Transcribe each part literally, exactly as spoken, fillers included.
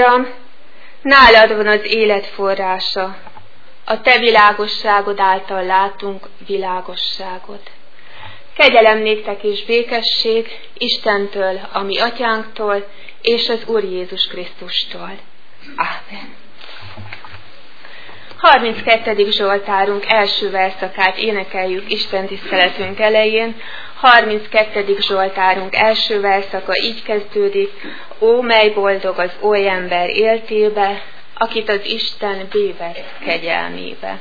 Uram, nálad van az élet forrása, a te világosságod által látunk világosságot. Kegyelem néktek és békesség Istentől, a mi atyánktól, és az Úr Jézus Krisztustól. Ámen. harminckettedik Zsoltárunk első verszakát énekeljük Isten tiszteletünk elején. harminckettedik Zsoltárunk első verszaka így kezdődik: Ó, mely boldog az oly ember éltébe, akit az Isten bévett kegyelmébe.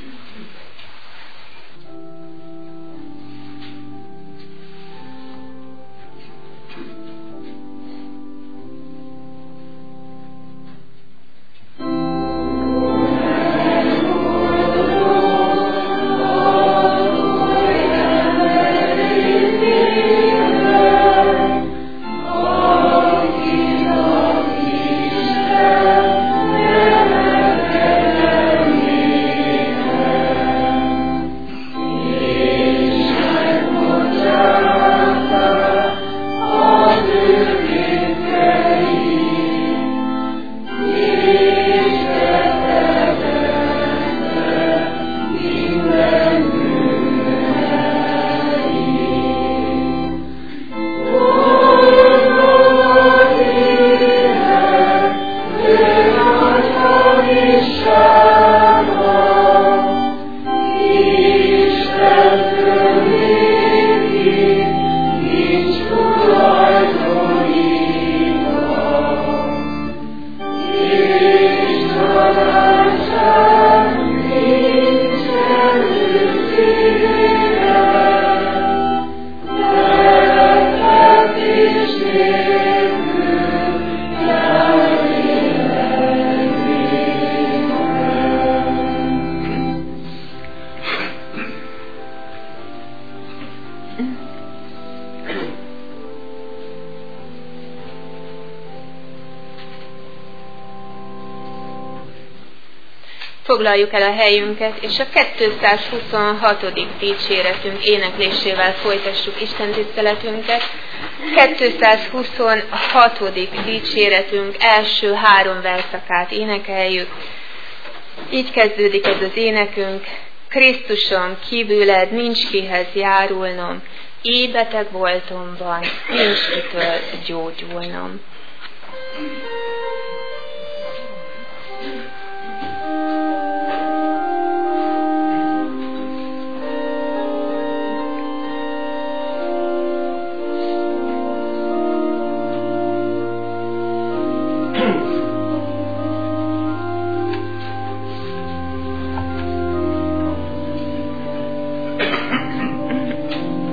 Foglaljuk el a helyünket, és a kétszázhuszonhatodik dicséretünk éneklésével folytassuk Isten tiszteletünket. kétszázhuszonhatodik dicséretünk első három verszakát énekeljük. Így kezdődik ez az énekünk: Krisztusom, kívüled nincs kihez járulnom, így beteg voltomban, nincs kitől gyógyulnom.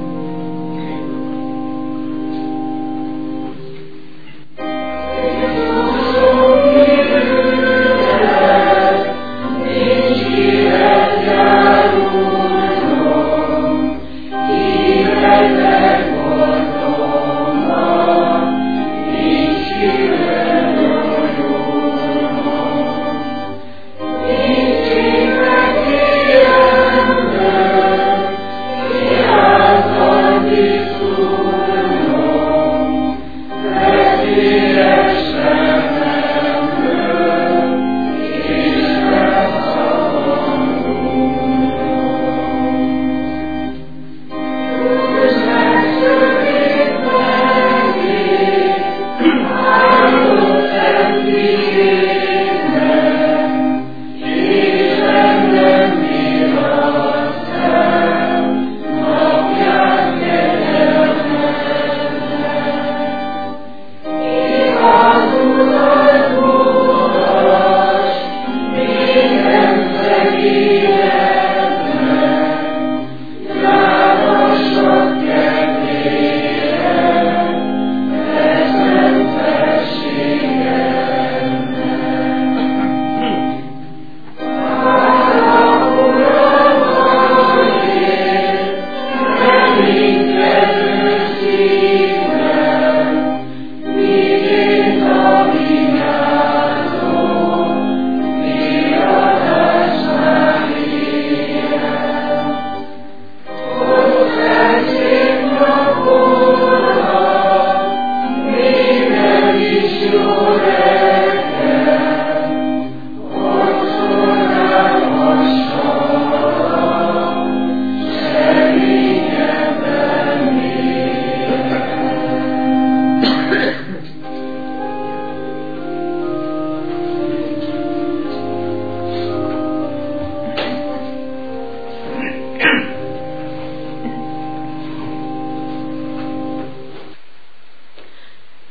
Thank you.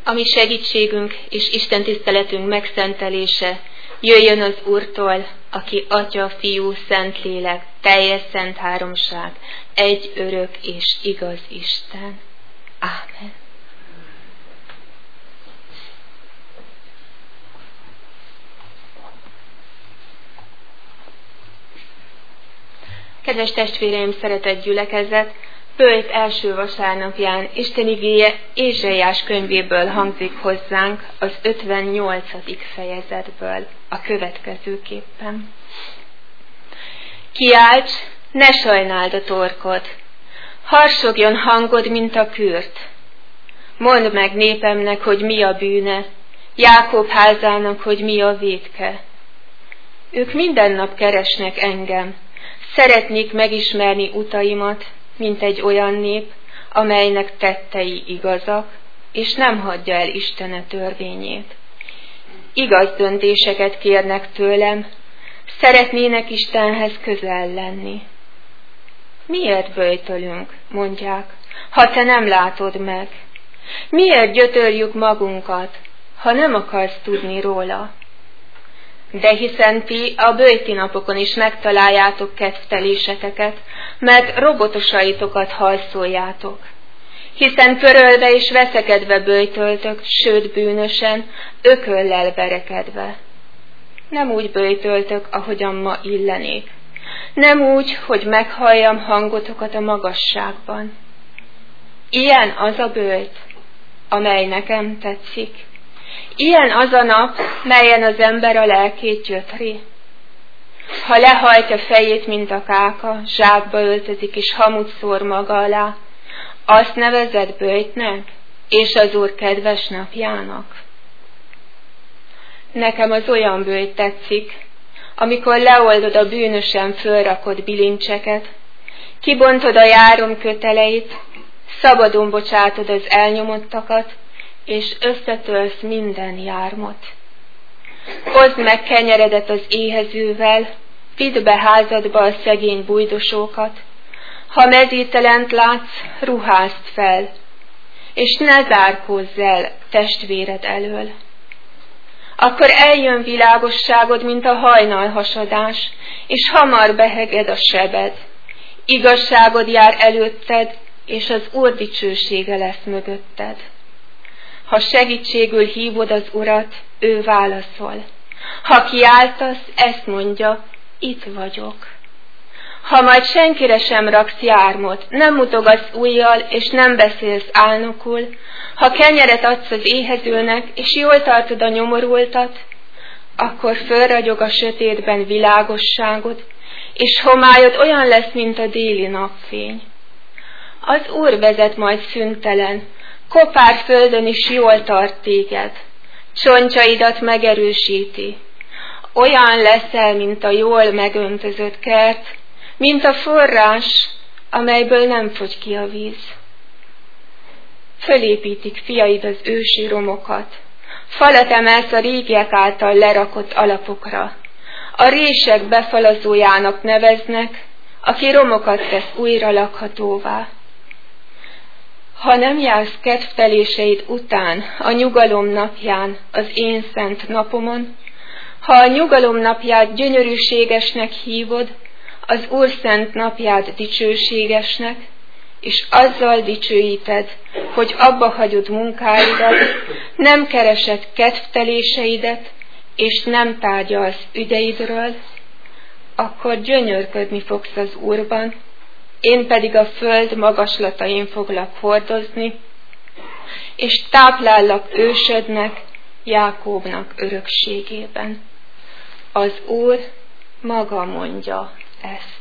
ami segítségünk és Isten tiszteletünk megszentelése jöjjön az Úrtól, aki Atya, Fiú, Szentlélek, teljes szent háromság, egy örök és igaz Isten. Ámen. Kedves testvéreim, szeretett gyülekezet! Böjt első vasárnapján Isten igéje Ézsaiás könyvéből hangzik hozzánk az ötvennyolcadik fejezetből a következőképpen. Kiálts, ne sajnáld a torkod, harsogjon hangod, mint a kürt. Mondd meg népemnek, hogy mi a bűne, Jákob házának, hogy mi a vétke. Ők minden nap keresnek engem, szeretnék megismerni utaimat, mint egy olyan nép, amelynek tettei igazak, és nem hagyja el Istene törvényét. Igaz döntéseket kérnek tőlem, szeretnének Istenhez közel lenni. Miért böjtölünk, mondják, ha te nem látod meg? Miért gyötörjük magunkat, ha nem akarsz tudni róla? De hiszen ti a böjti napokon is megtaláljátok kedvteléseteket, mert robotosaitokat halszoljátok. Hiszen törölve és veszekedve böjtöltök, sőt bűnösen, ököllel verekedve. Nem úgy böjtöltök, ahogyan ma illenék. Nem úgy, hogy meghalljam hangotokat a magasságban. Ilyen az a böjt, amely nekem tetszik. Ilyen az a nap, melyen az ember a lelkét gyötri. Ha lehajtja fejét, mint a káka, zsákba öltözik és hamut szór maga alá, azt nevezed böjtnek, és az Úr kedves napjának. Nekem az olyan böjt tetszik, amikor leoldod a bűnösen fölrakott bilincseket, kibontod a járom köteleit, szabadon bocsátod az elnyomottakat, és összetörsz minden jármot. Hozd meg kenyeredet az éhezővel, vidd be házadba a szegény bujdosókat, ha mezítelent látsz, ruházd fel, és ne zárkózz el testvéred elől. Akkor eljön világosságod, mint a hajnalhasadás, és hamar beheged a sebed. Igazságod jár előtted, és az Úr dicsősége lesz mögötted. Ha segítségül hívod az Urat, ő válaszol. Ha kiáltasz, ezt mondja, itt vagyok. Ha majd senkire sem raksz jármot, nem mutogatsz ujjal, és nem beszélsz álnokul, ha kenyeret adsz az éhezőnek, és jól tartod a nyomorultat, akkor fölragyog a sötétben világosságod, és homályod olyan lesz, mint a déli napfény. Az Úr vezet majd szüntelen, kopár földön is jól tart téged, csontjaidat megerősíti. Olyan leszel, mint a jól megöntözött kert, mint a forrás, amelyből nem fogy ki a víz. Fölépítik fiaid az ősi romokat, falat emelsz a régiek által lerakott alapokra. A rések befalazójának neveznek, aki romokat tesz újra lakhatóvá. Ha nem jársz kedvteléseid után a nyugalom napján, az én szent napomon, ha a nyugalom napját gyönyörűségesnek hívod, az Úr szent napját dicsőségesnek, és azzal dicsőíted, hogy abba hagyod munkáidat, nem keresed kedvteléseidet, és nem tárgyalsz ügyeidről, akkor gyönyörködni fogsz az Úrban, én pedig a föld magaslatain foglak hordozni, és táplállak ősödnek, Jákóbnak örökségében. Az Úr maga mondja ezt.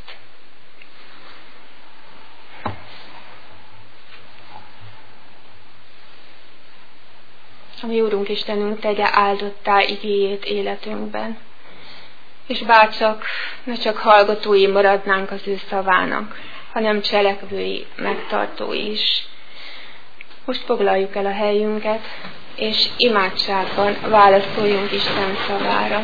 A mi Úrunk Istenünk tegye áldottá igéjét életünkben, és bárcsak, ne csak hallgatói maradnánk az ő szavának, hanem cselekvői, megtartói is. Most foglaljuk el a helyünket, és imádságban válaszoljunk Isten szavára.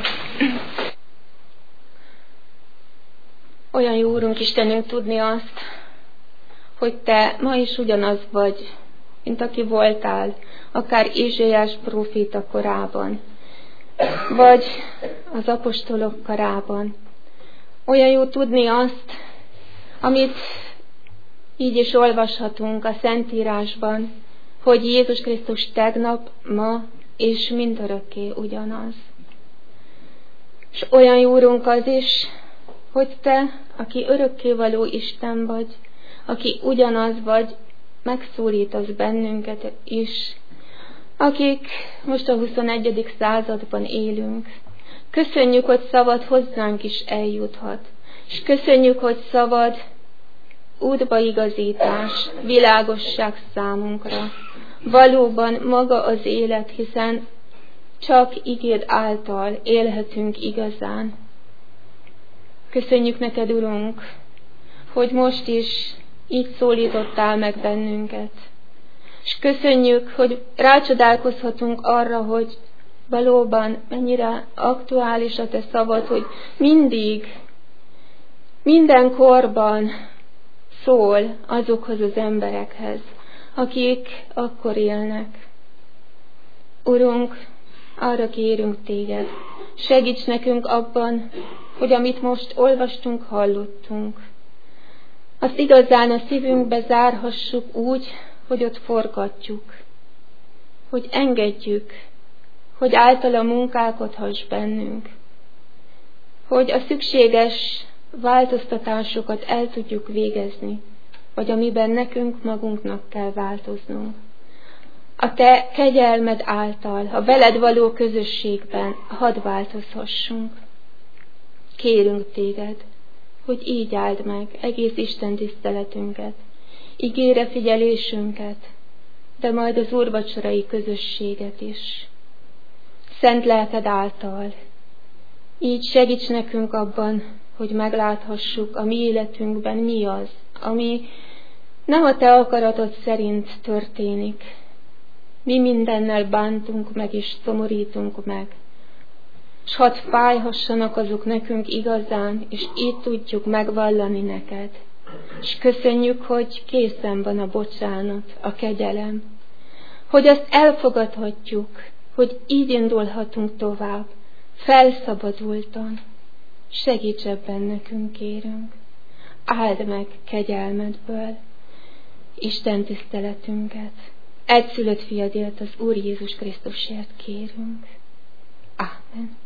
Olyan jó, Úrunk Istenünk, tudni azt, hogy Te ma is ugyanaz vagy, mint aki voltál, akár Ézsaiás próféta korában, vagy az apostolok korában. Olyan jó tudni azt, amit így is olvashatunk a Szentírásban, hogy Jézus Krisztus tegnap, ma és mindörökké ugyanaz. És olyan jó Úrunk az is, hogy Te, aki örökkévaló Isten vagy, aki ugyanaz vagy, megszólítasz bennünket is, akik most a huszonegyedik században élünk. Köszönjük, hogy szavad hozzánk is eljuthat, és köszönjük, hogy szavad útbaigazítás, világosság számunkra. Valóban maga az élet, hiszen csak igéd által élhetünk igazán. Köszönjük neked, Urunk, hogy most is így szólítottál meg bennünket. És köszönjük, hogy rácsodálkozhatunk arra, hogy valóban mennyire aktuális a te szavad, hogy mindig, minden korban szól azokhoz az emberekhez, akik akkor élnek. Urunk, arra kérünk téged, segíts nekünk abban, hogy amit most olvastunk, hallottunk, azt igazán a szívünkbe zárhassuk úgy, hogy ott forgatjuk, hogy engedjük, hogy általa munkálkodhass bennünk, hogy a szükséges változtatásokat el tudjuk végezni, vagy amiben nekünk magunknak kell változnunk. A te kegyelmed által, a veled való közösségben hadd változhassunk. Kérünk téged, hogy így áld meg egész Isten tiszteletünket, igére figyelésünket, de majd az úrvacsorai közösséget is. Szent lelked által, így segíts nekünk abban, hogy megláthassuk a mi életünkben mi az, ami nem a te akaratod szerint történik. Mi mindennel bántunk meg és szomorítunk meg, s hadd fájhassanak azok nekünk igazán, és így tudjuk megvallani neked. És köszönjük, hogy készen van a bocsánat, a kegyelem, hogy azt elfogadhatjuk, hogy így indulhatunk tovább, felszabadultan. Segíts ebben nekünk, kérünk. Áld meg kegyelmedből Isten tiszteletünket. Egyszülött fiadért, az Úr Jézus Krisztusért kérünk. Ámen.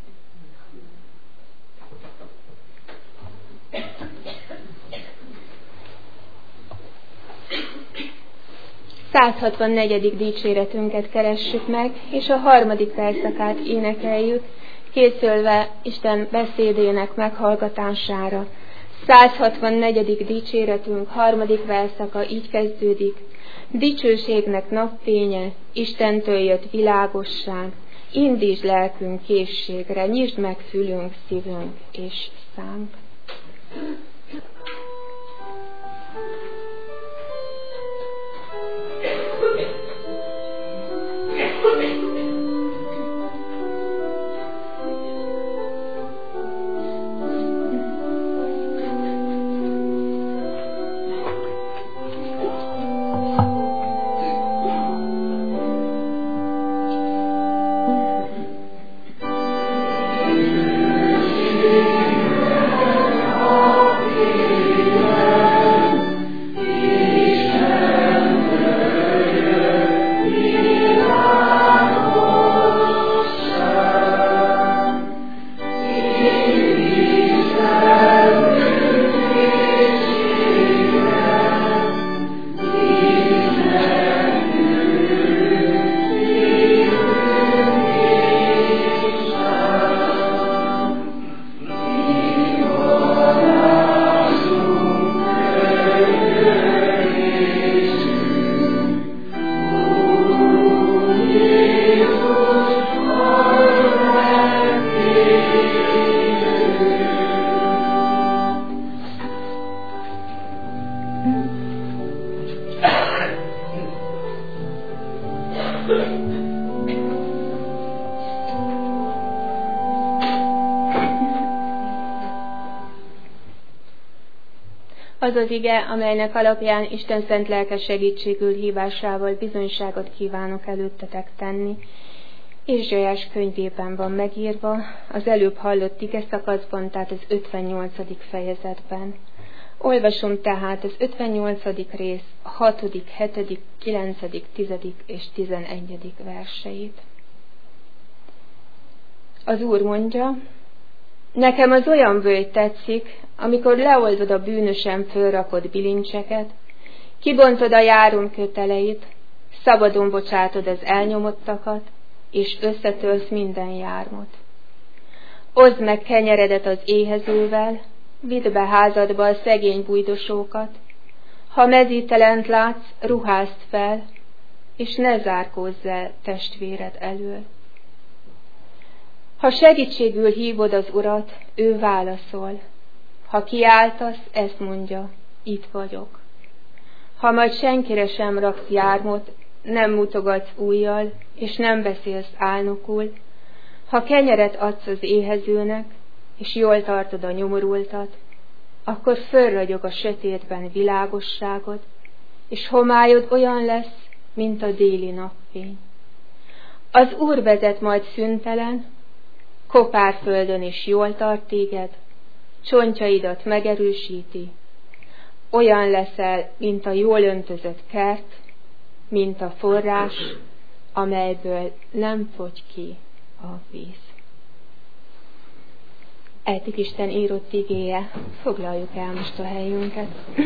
százhatvannegyedik dicséretünket keressük meg, és a harmadik verszakát énekeljük, készülve Isten beszédének meghallgatására. százhatvannegyedik dicséretünk harmadik verszaka így kezdődik. Dicsőségnek napfénye, Istentől jött világosság, indítsd lelkünk készségre, nyisd meg fülünk, szívünk és szánk. Oh az az ige, amelynek alapján Isten szent lelke segítségül hívásával bizonyságot kívánok előttetek tenni. Ézsaiás könyvében van megírva, az előbb hallott ige szakaszban, tehát az ötvennyolcadik fejezetben. Olvasom tehát az ötvennyolcadik rész, a hatodik, hetedik, kilencedik, tizedik és tizenegyedik verseit. Az Úr mondja, nekem az olyan völgy tetszik, amikor leoldod a bűnösen fölrakott bilincseket, kibontod a járom köteleit, szabadon bocsátod az elnyomottakat, és összetörsz minden jármot. Oszd meg kenyeredet az éhezővel, vidd be házadba a szegény bujdosókat, ha mezítelent látsz, ruházd fel, és ne zárkózz el testvéred elől. Ha segítségül hívod az Urat, ő válaszol. Ha kiáltasz, ezt mondja, itt vagyok. Ha majd senkire sem raksz jármot, nem mutogatsz ujjal, és nem beszélsz álnokul, ha kenyeret adsz az éhezőnek, és jól tartod a nyomorultat, akkor fölragyog a sötétben világosságod, és homályod olyan lesz, mint a déli napfény. Az Úr vezet majd szüntelen, kopárföldön is jól tart téged, csontjaidat megerősíti, olyan leszel, mint a jól öntözött kert, mint a forrás, amelyből nem fogy ki a víz. Eddig Isten írott igéje, foglaljuk el most a helyünket.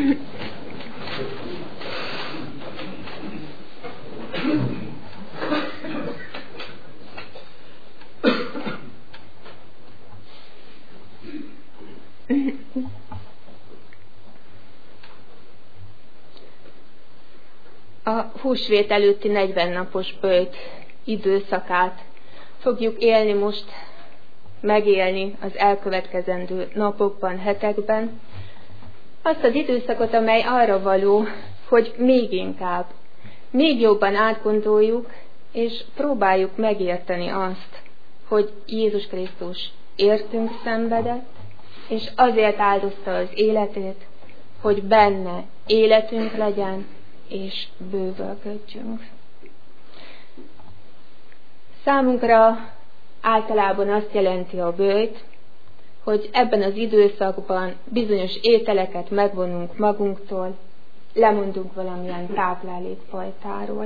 A húsvét előtti negyven napos böjt időszakát fogjuk élni most, megélni az elkövetkezendő napokban, hetekben. Azt az időszakot, amely arra való, hogy még inkább, még jobban átgondoljuk, és próbáljuk megérteni azt, hogy Jézus Krisztus értünk szenvedett, és azért áldozta az életét, hogy benne életünk legyen, és bővölködjünk. Számunkra általában azt jelenti a böjt, hogy ebben az időszakban bizonyos ételeket megvonunk magunktól, lemondunk valamilyen táplálékfajtáról.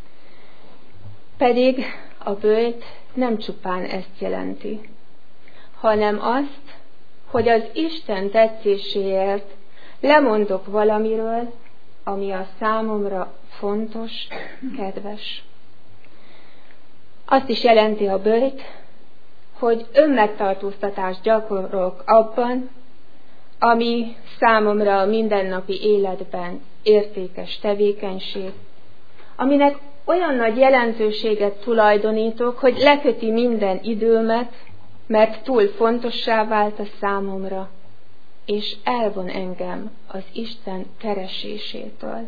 Pedig a böjt nem csupán ezt jelenti, hanem azt, hogy az Isten tetszéséért lemondok valamiről, ami a számomra fontos, kedves. Azt is jelenti a böjt, hogy önmegtartóztatást gyakorolok abban, ami számomra a mindennapi életben értékes tevékenység, aminek olyan nagy jelentőséget tulajdonítok, hogy leköti minden időmet, mert túl fontossá vált a számomra, és elvon engem az Isten keresésétől.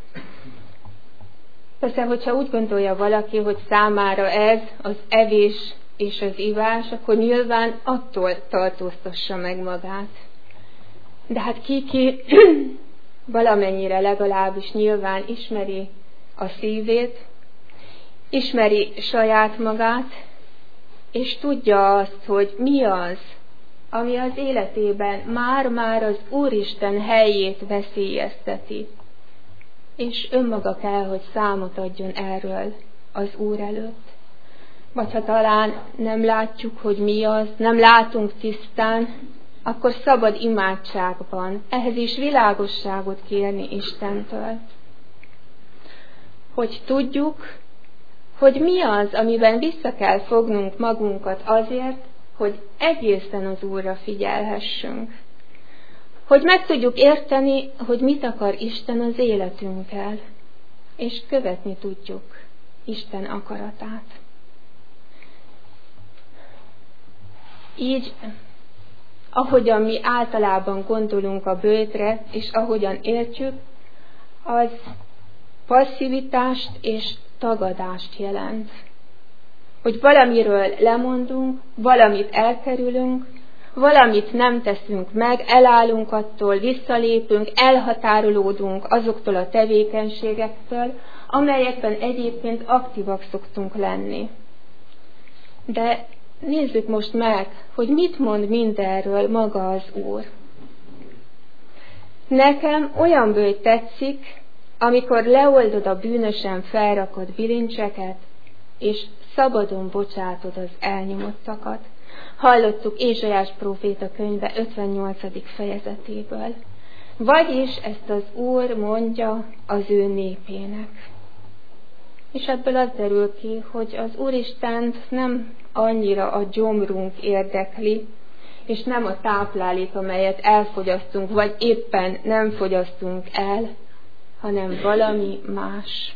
Persze, hogyha úgy gondolja valaki, hogy számára ez az evés és az ivás, akkor nyilván attól tartóztassa meg magát. De hát ki-ki valamennyire legalábbis nyilván ismeri a szívét, ismeri saját magát, és tudja azt, hogy mi az, ami az életében már-már az Úristen helyét veszélyezteti, és önmaga kell, hogy számot adjon erről az Úr előtt. Vagy ha talán nem látjuk, hogy mi az, nem látunk tisztán, akkor szabad imádságban ehhez is világosságot kérni Istentől. Hogy tudjuk, hogy mi az, amiben vissza kell fognunk magunkat azért, hogy egészen az Úrra figyelhessünk. Hogy meg tudjuk érteni, hogy mit akar Isten az életünkkel, és követni tudjuk Isten akaratát. Így, ahogyan mi általában gondolunk a böjtre, és ahogyan értjük, az passzivitást és tagadást jelent. Hogy valamiről lemondunk, valamit elkerülünk, valamit nem teszünk meg, elállunk attól, visszalépünk, elhatárolódunk azoktól a tevékenységektől, amelyekben egyébként aktívak szoktunk lenni. De nézzük most meg, hogy mit mond mindenről maga az Úr. Nekem olyan bőj tetszik, amikor leoldod a bűnösen felrakott bilincseket, és szabadon bocsátod az elnyomottakat. Hallottuk Ézsaiás próféta könyve ötvennyolcadik fejezetéből. Vagyis ezt az Úr mondja az ő népének. És ebből az derül ki, hogy az Úristent nem annyira a gyomrunk érdekli, és nem a táplálék, amelyet elfogyasztunk, vagy éppen nem fogyasztunk el, hanem valami más.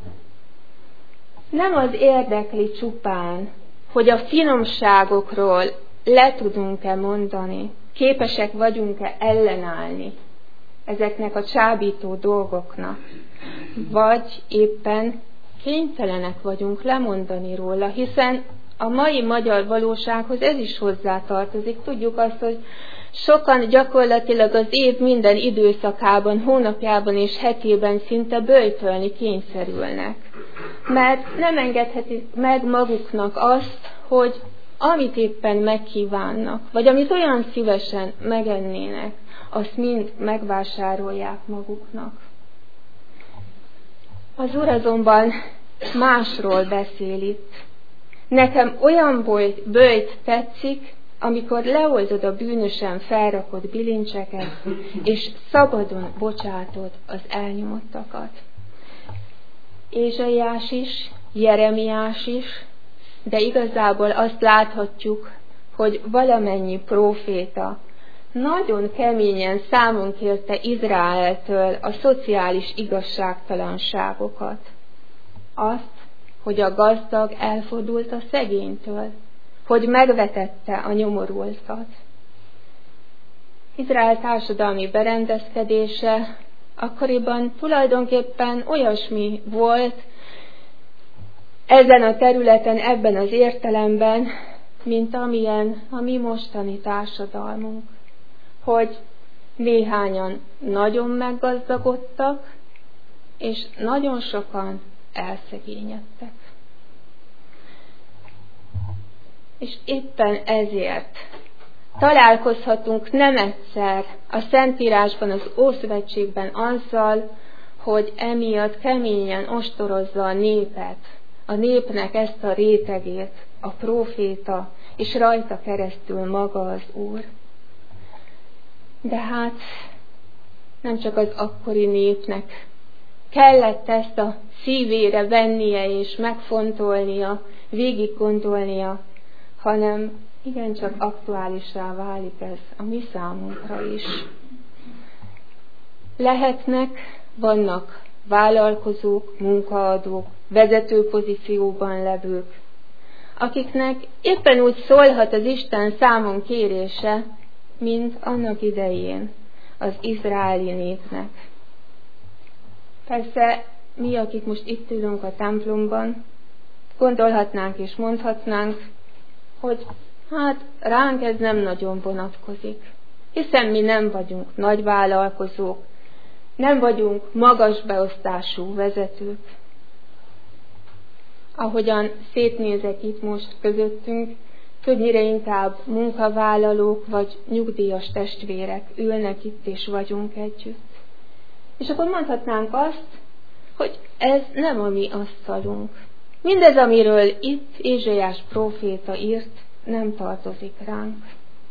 Nem az érdekli csupán, hogy a finomságokról le tudunk-e mondani, képesek vagyunk-e ellenállni ezeknek a csábító dolgoknak, vagy éppen kénytelenek vagyunk lemondani róla, hiszen a mai magyar valósághoz ez is hozzátartozik. Tudjuk azt, hogy sokan gyakorlatilag az év minden időszakában, hónapjában és hetében szinte böjtölni kényszerülnek. Mert nem engedhetik meg maguknak azt, hogy amit éppen megkívánnak, vagy amit olyan szívesen megennének, azt mind megvásárolják maguknak. Az Úr azonban másról beszél itt. Nekem olyan böjt tetszik, amikor leoldod a bűnösen felrakott bilincseket, és szabadon bocsátod az elnyomottakat. Ézsaiás is, Jeremiás is, de igazából azt láthatjuk, hogy valamennyi próféta nagyon keményen számon kérte Izraeltől a szociális igazságtalanságokat. Azt, hogy a gazdag elfordult a szegénytől, hogy megvetette a nyomorultat. Izrael társadalmi berendezkedése akkoriban tulajdonképpen olyasmi volt ezen a területen, ebben az értelemben, mint amilyen a mi mostani társadalmunk, hogy néhányan nagyon meggazdagodtak, és nagyon sokan elszegényedtek. És éppen ezért találkozhatunk nem egyszer a Szentírásban, az Ószövetségben azzal, hogy emiatt keményen ostorozza a népet, a népnek ezt a rétegét, a próféta, és rajta keresztül maga az Úr. De hát nem csak az akkori népnek kellett ezt a szívére vennie és megfontolnia, végig gondolnia, hanem igencsak aktuálisá válik ez a mi számunkra is. Lehetnek, vannak vállalkozók, munkaadók, vezető pozícióban levők, akiknek éppen úgy szólhat az Isten számon kérése, mint annak idején az izraeli népnek. Persze mi, akik most itt ülünk a templomban, gondolhatnánk és mondhatnánk, hogy hát ránk ez nem nagyon vonatkozik, hiszen mi nem vagyunk nagyvállalkozók, nem vagyunk magas beosztású vezetők. Ahogyan szétnézek itt most közöttünk, többnyire inkább munkavállalók vagy nyugdíjas testvérek ülnek itt és vagyunk együtt. És akkor mondhatnánk azt, hogy ez nem a mi asztalunk. Mindez, amiről itt Ézsaiás próféta írt, nem tartozik ránk.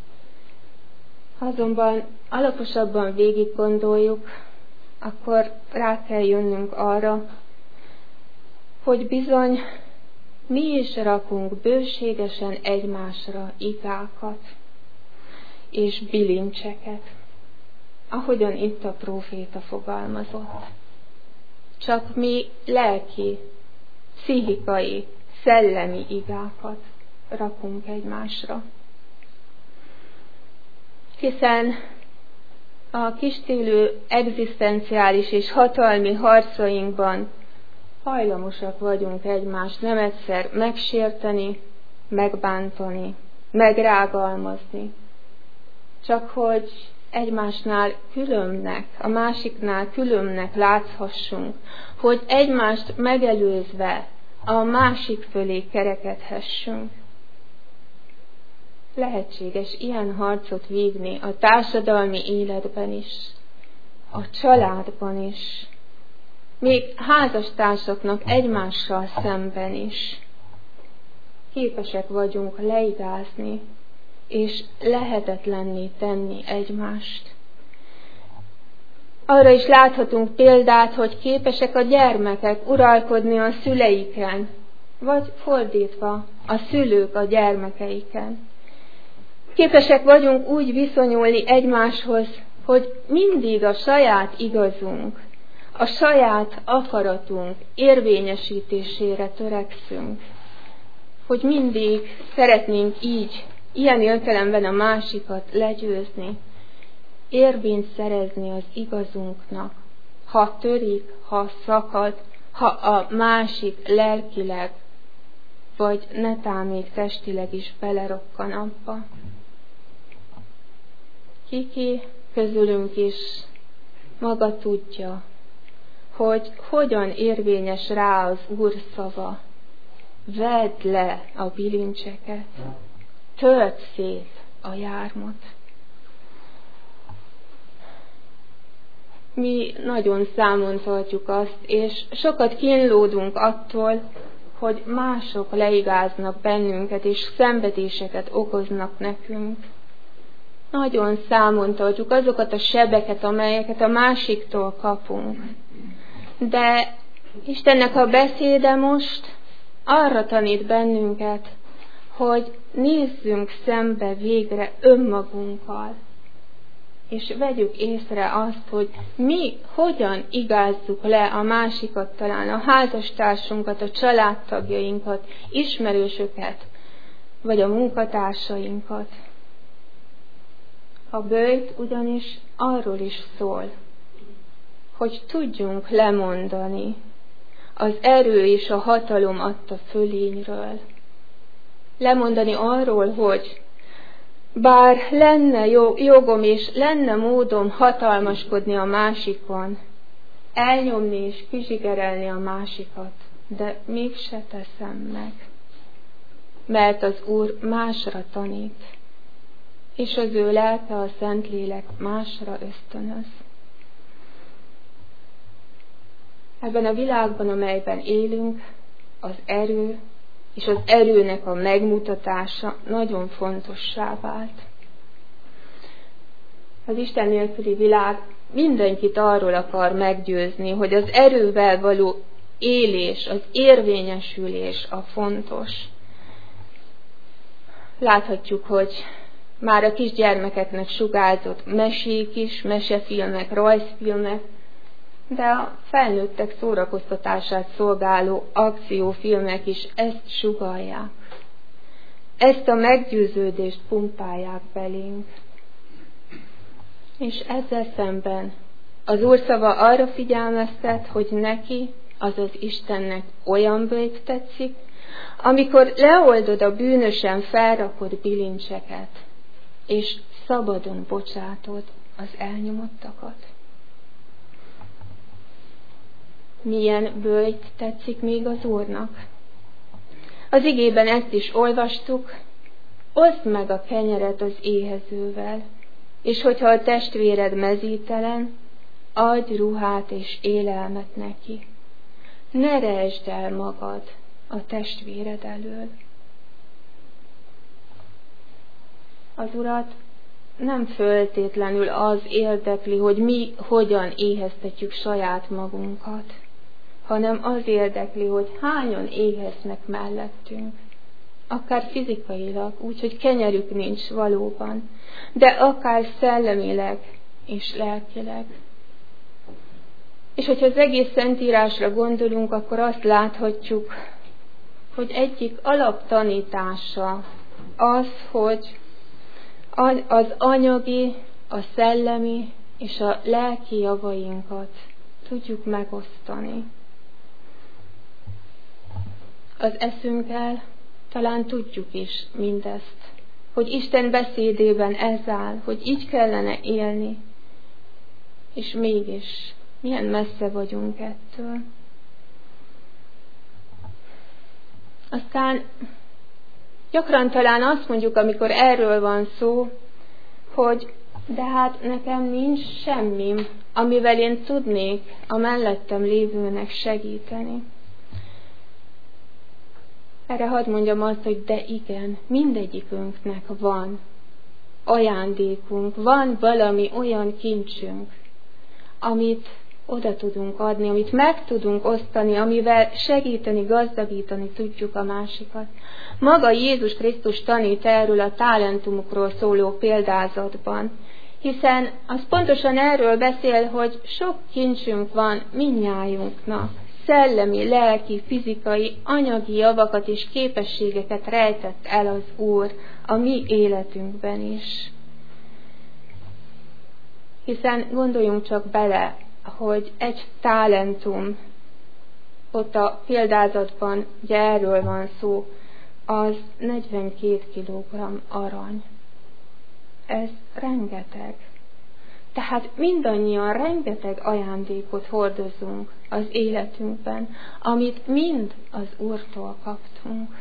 Azonban alaposabban végig gondoljuk, akkor rá kell jönnünk arra, hogy bizony mi is rakunk bőségesen egymásra igákat és bilincseket, ahogyan itt a próféta fogalmazott. Csak mi lelki, pszichikai, szellemi igákat rakunk egymásra. Hiszen a kistélő egzisztenciális és hatalmi harcainkban hajlamosak vagyunk egymást nem egyszer megsérteni, megbántani, megrágalmazni, csak hogy egymásnál különbnek, a másiknál különbnek láthassunk, hogy egymást megelőzve a másik fölé kerekedhessünk. Lehetséges ilyen harcot vívni a társadalmi életben is, a családban is, még házastársaknak egymással szemben is. Képesek vagyunk leigázni, és lehetetlenné tenni egymást. Arra is láthatunk példát, hogy képesek a gyermekek uralkodni a szüleiken, vagy fordítva, a szülők a gyermekeiken. Képesek vagyunk úgy viszonyulni egymáshoz, hogy mindig a saját igazunk, a saját akaratunk érvényesítésére törekszünk, hogy mindig szeretnénk így, ilyen értelemben a másikat legyőzni, érvényt szerezni az igazunknak, ha törik, ha szakad, ha a másik lelkileg, vagy netán még testileg is belerokkan abba. Kiki közülünk is maga tudja, hogy hogyan érvényes rá az Úr szava. Vedd le a bilincseket, tört szét a jármot. Mi nagyon számon tartjuk azt, és sokat kínlódunk attól, hogy mások leigáznak bennünket, és szenvedéseket okoznak nekünk. Nagyon számon tartjuk azokat a sebeket, amelyeket a másiktól kapunk. De Istennek a beszéde most arra tanít bennünket, hogy nézzünk szembe végre önmagunkkal, és vegyük észre azt, hogy mi hogyan igázzuk le a másikat, talán a házastársunkat, a családtagjainkat, ismerősöket, vagy a munkatársainkat. A böjt ugyanis arról is szól, hogy tudjunk lemondani az erő és a hatalom adta fölényről. Lemondani arról, hogy bár lenne jogom és lenne módom hatalmaskodni a másikon, elnyomni és kizsigerelni a másikat, de mégse teszem meg, mert az Úr másra tanít, és az ő lelke, a Szentlélek másra ösztönöz. Ebben a világban, amelyben élünk, az erő és az erőnek a megmutatása nagyon fontossá vált. Az Isten nélküli világ mindenkit arról akar meggyőzni, hogy az erővel való élés, az érvényesülés a fontos. Láthatjuk, hogy már a kisgyermekeknek sugárzott mesék is, mesefilmek, rajzfilmek, de a felnőttek szórakoztatását szolgáló akciófilmek is ezt sugallják. Ezt a meggyőződést pumpálják belénk. És ezzel szemben az Úr szava arra figyelmeztet, hogy neki, azaz Istennek olyan böjt tetszik, amikor leoldod a bűnösen felrakott bilincseket, és szabadon bocsátod az elnyomottakat. Milyen böjt tetszik még az Úrnak? Az igében ezt is olvastuk, oszd meg a kenyeret az éhezővel, és hogyha a testvéred mezítelen, adj ruhát és élelmet neki. Ne rejtsd el magad a testvéred elől. Az Urat nem föltétlenül az érdekli, hogy mi hogyan éheztetjük saját magunkat, hanem az érdekli, hogy hányan éheznek mellettünk. Akár fizikailag, úgyhogy kenyerük nincs valóban, de akár szellemileg és lelkileg. És hogyha az egész Szentírásra gondolunk, akkor azt láthatjuk, hogy egyik alaptanítása az, hogy az anyagi, a szellemi és a lelki javainkat tudjuk megosztani. Az eszünkkel talán tudjuk is mindezt, hogy Isten beszédében ez áll, hogy így kellene élni, és mégis milyen messze vagyunk ettől. Aztán gyakran talán azt mondjuk, amikor erről van szó, hogy de hát nekem nincs semmim, amivel én tudnék a mellettem lévőnek segíteni. Erre hadd mondjam azt, hogy de igen, mindegyikünknek van ajándékunk, van valami olyan kincsünk, amit oda tudunk adni, amit meg tudunk osztani, amivel segíteni, gazdagítani tudjuk a másikat. Maga Jézus Krisztus tanít erről a talentumokról szóló példázatban, hiszen az pontosan erről beszél, hogy sok kincsünk van mindnyájunknak. Szellemi, lelki, fizikai, anyagi javakat és képességeket rejtett el az Úr a mi életünkben is. Hiszen gondoljunk csak bele, hogy egy talentum, ott a példázatban ugye erről van szó, az negyvenkét kilogramm arany. Ez rengeteg. Tehát mindannyian rengeteg ajándékot hordozunk az életünkben, amit mind az Úrtól kaptunk.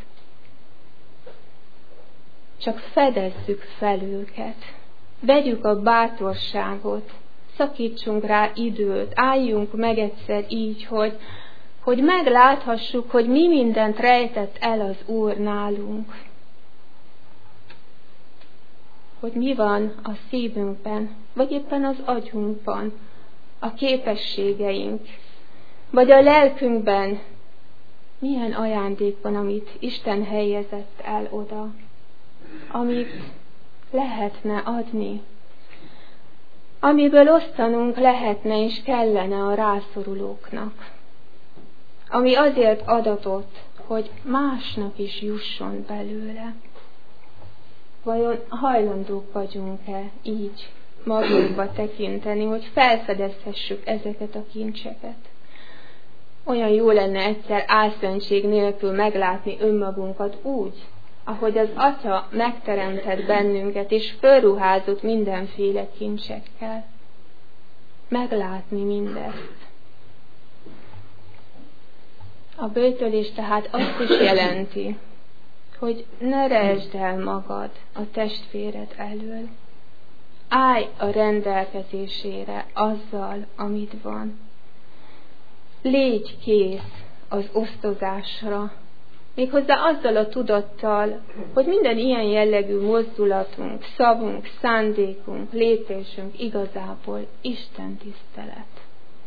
Csak fedezzük fel őket. Vegyük a bátorságot, szakítsunk rá időt, álljunk meg egyszer így, hogy, hogy megláthassuk, hogy mi mindent rejtett el az Úr nálunk. Hogy mi van a szívünkben, vagy éppen az agyunkban, a képességeink, vagy a lelkünkben, milyen ajándék van, amit Isten helyezett el oda, amit lehetne adni, amiből osztanunk lehetne és kellene a rászorulóknak, ami azért adatott, hogy másnak is jusson belőle. Vajon hajlandók vagyunk-e így magunkba tekinteni, hogy felfedezhessük ezeket a kincseket? Olyan jó lenne egyszer álszentség nélkül meglátni önmagunkat úgy, ahogy az Atya megteremtett bennünket, és fölruházott mindenféle kincsekkel. Meglátni mindezt. A böjtölés tehát azt is jelenti, hogy ne rejtsd el magad a testvéred elől. Állj a rendelkezésére azzal, amit van. Légy kész az osztozásra, méghozzá azzal a tudattal, hogy minden ilyen jellegű mozdulatunk, szavunk, szándékunk, lépésünk igazából Isten tisztelet.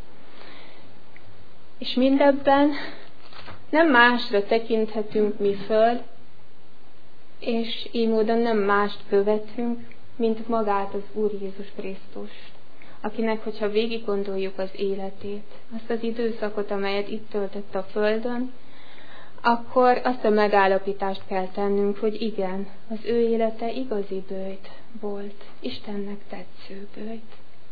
És mindebben nem másra tekinthetünk mi föl, és így módon nem mást követünk, mint magát az Úr Jézus Krisztust, akinek, hogyha végig gondoljuk az életét, azt az időszakot, amelyet itt töltött a földön, akkor azt a megállapítást kell tennünk, hogy igen, az ő élete igazi böjt volt, Istennek tetsző böjt.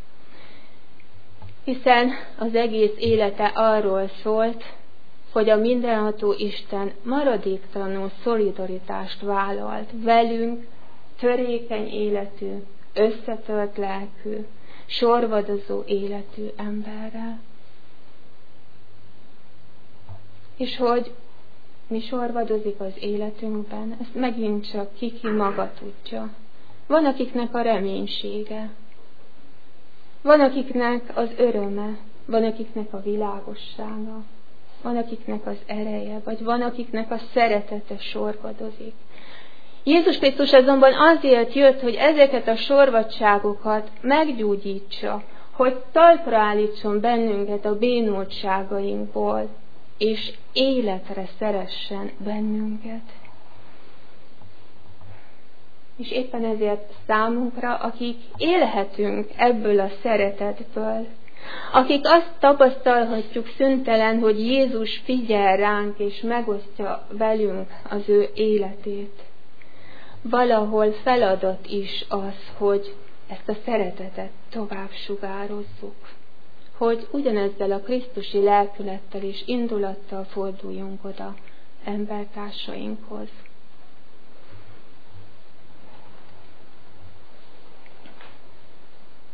Hiszen az egész élete arról szólt, hogy a mindenható Isten maradéktalanul szolidaritást vállalt velünk, törékeny életű, összetölt lelkű, sorvadozó életű emberrel. És hogy mi sorvadozik az életünkben, ezt megint csak ki-ki maga tudja. Van, akiknek a reménysége, van, akiknek az öröme, van, akiknek a világossága, van, akiknek az ereje, vagy van, akiknek a szeretete sorvadozik. Jézus Krisztus azonban azért jött, hogy ezeket a sorvadságokat meggyógyítsa, hogy talpra állítson bennünket a bénultságainkból, és életre szeressen bennünket. És éppen ezért számunkra, akik élhetünk ebből a szeretetből, akik azt tapasztalhatjuk szüntelen, hogy Jézus figyel ránk és megosztja velünk az ő életét, valahol feladat is az, hogy ezt a szeretetet tovább sugározzuk, hogy ugyanezzel a krisztusi lelkülettel és indulattal forduljunk oda embertársainkhoz.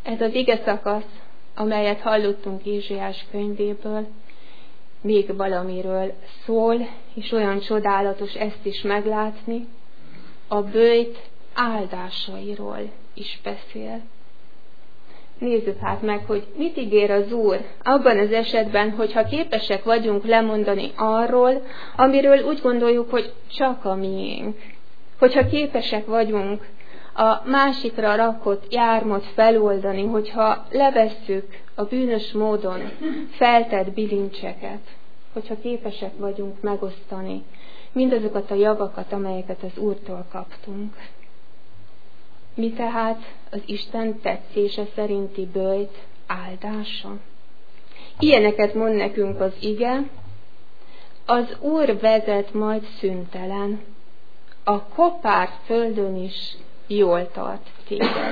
Ez az ige szakasz, amelyet hallottunk Ézsaiás könyvéből, még valamiről szól, és olyan csodálatos ezt is meglátni, a böjt áldásairól is beszél. Nézzük hát meg, hogy mit ígér az Úr abban az esetben, hogyha képesek vagyunk lemondani arról, amiről úgy gondoljuk, hogy csak a miénk. Hogyha képesek vagyunk a másikra rakott jármot feloldani, hogyha levesszük a bűnös módon feltett bilincseket, hogyha képesek vagyunk megosztani mindazokat a javakat, amelyeket az Úrtól kaptunk. Mi tehát az Isten tetszése szerinti böjt áldása? Ilyeneket mond nekünk az ige: az Úr vezet majd szüntelen, a kopár földön is jól tart téged.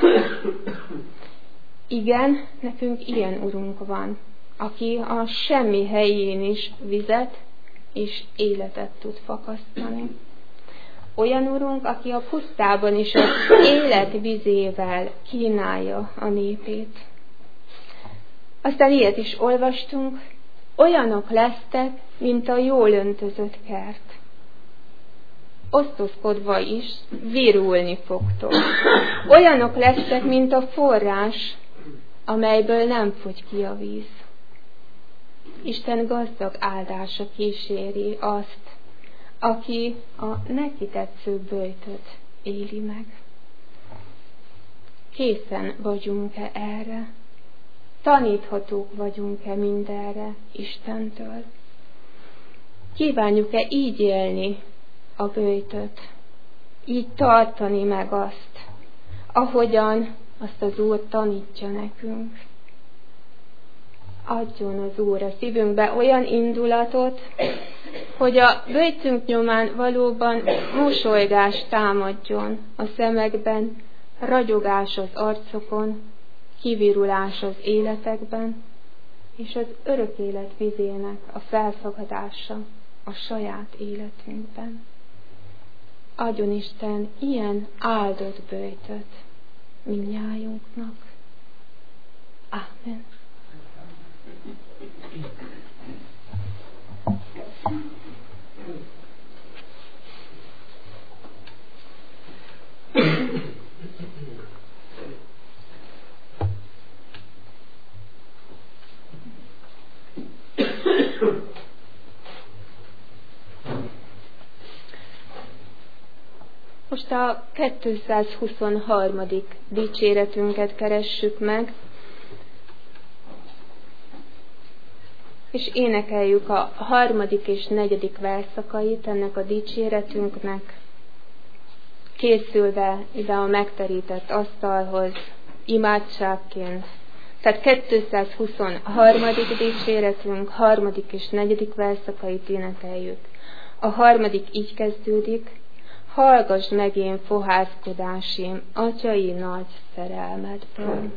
Igen, nekünk ilyen Urunk van, aki a semmi helyén is vizet és életet tud fakasztani. Olyan Urunk, aki a pusztában is az élet vizével kínálja a népét. Aztán ilyet is olvastunk: olyanok lesztek, mint a jól öntözött kert. Osztozkodva is virulni fogtok. Olyanok lesztek, mint a forrás, amelyből nem fogy ki a víz. Isten gazdag áldása kíséri azt, aki a neki tetsző böjtöt éli meg. Készen vagyunk-e erre? Taníthatók vagyunk-e mindenre Istentől? Kívánjuk-e így élni a böjtöt? Így tartani meg azt, ahogyan azt az Úr tanítja nekünk? Adjon az Úr a szívünkbe olyan indulatot, hogy a böjtünk nyomán valóban mosolygás támadjon a szemekben, ragyogás az arcokon, kivirulás az életekben, és az örök élet vizének a felfogadása a saját életünkben. Adjon Isten ilyen áldott böjtöt mindnyájunknak. Ámen. Most a kétszázhuszonharmadik dicséretünket keressük meg, és énekeljük a harmadik és negyedik verszakait ennek a dicséretünknek, készülve ide a megterített asztalhoz imádságként. Tehát kétszázhuszonharmadik dicséretünk, harmadik és negyedik verszakait énekeljük. A harmadik így kezdődik: hallgass meg én fohászkodásim, atyai nagy szerelmedből.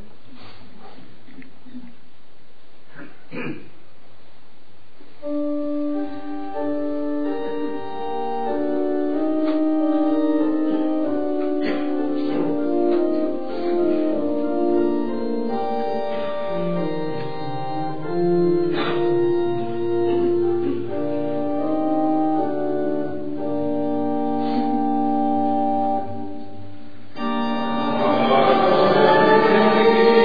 Amen.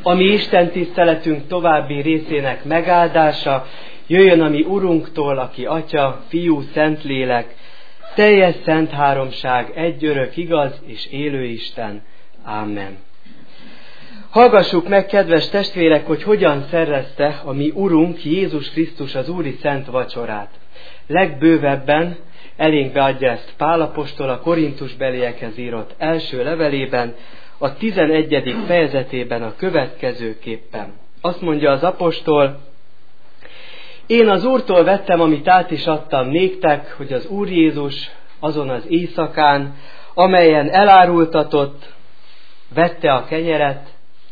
A mi Isten tiszteletünk további részének megáldása jöjjön a mi Urunktól, aki Atya, Fiú, Szentlélek, teljes szent háromság, egy örök, igaz és élő Isten. Amen. Hallgassuk meg, kedves testvérek, hogy hogyan szerezte a mi Urunk Jézus Krisztus az úri szent vacsorát. Legbővebben elénk beadja ezt Pál apostol a Korintusbeliekhez írott első levelében, a tizenegyedik fejezetében a következőképpen. Azt mondja az apostol: én az Úrtól vettem, amit át is adtam néktek, hogy az Úr Jézus azon az éjszakán, amelyen elárultatott, vette a kenyeret,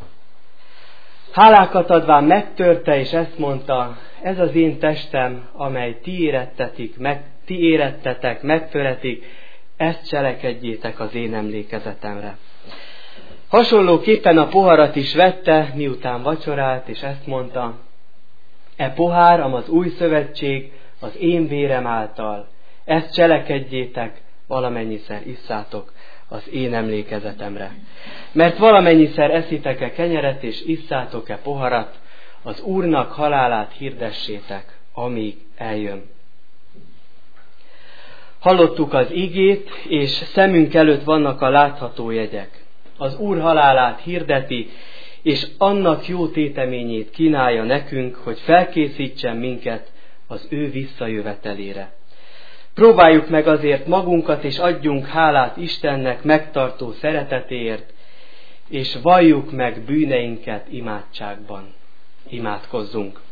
hálákat adván megtörte, és ezt mondta: ez az én testem, amely ti érettetik, meg, ti érettetek, megtöretik, ezt cselekedjétek az én emlékezetemre. Hasonlóképpen a poharat is vette, miután vacsorált, és ezt mondta: e pohár, am az új szövetség, az én vérem által. Ezt cselekedjétek, valamennyiszer isszátok az én emlékezetemre. Mert valamennyiszer eszitek-e kenyeret, és isszátok-e poharat, az Úrnak halálát hirdessétek, amíg eljön. Hallottuk az igét, és szemünk előtt vannak a látható jegyek. Az Úr halálát hirdeti, és annak jó téteményét kínálja nekünk, hogy felkészítsen minket az ő visszajövetelére. Próbáljuk meg azért magunkat, és adjunk hálát Istennek megtartó szeretetéért, és valljuk meg bűneinket imádságban. Imádkozzunk!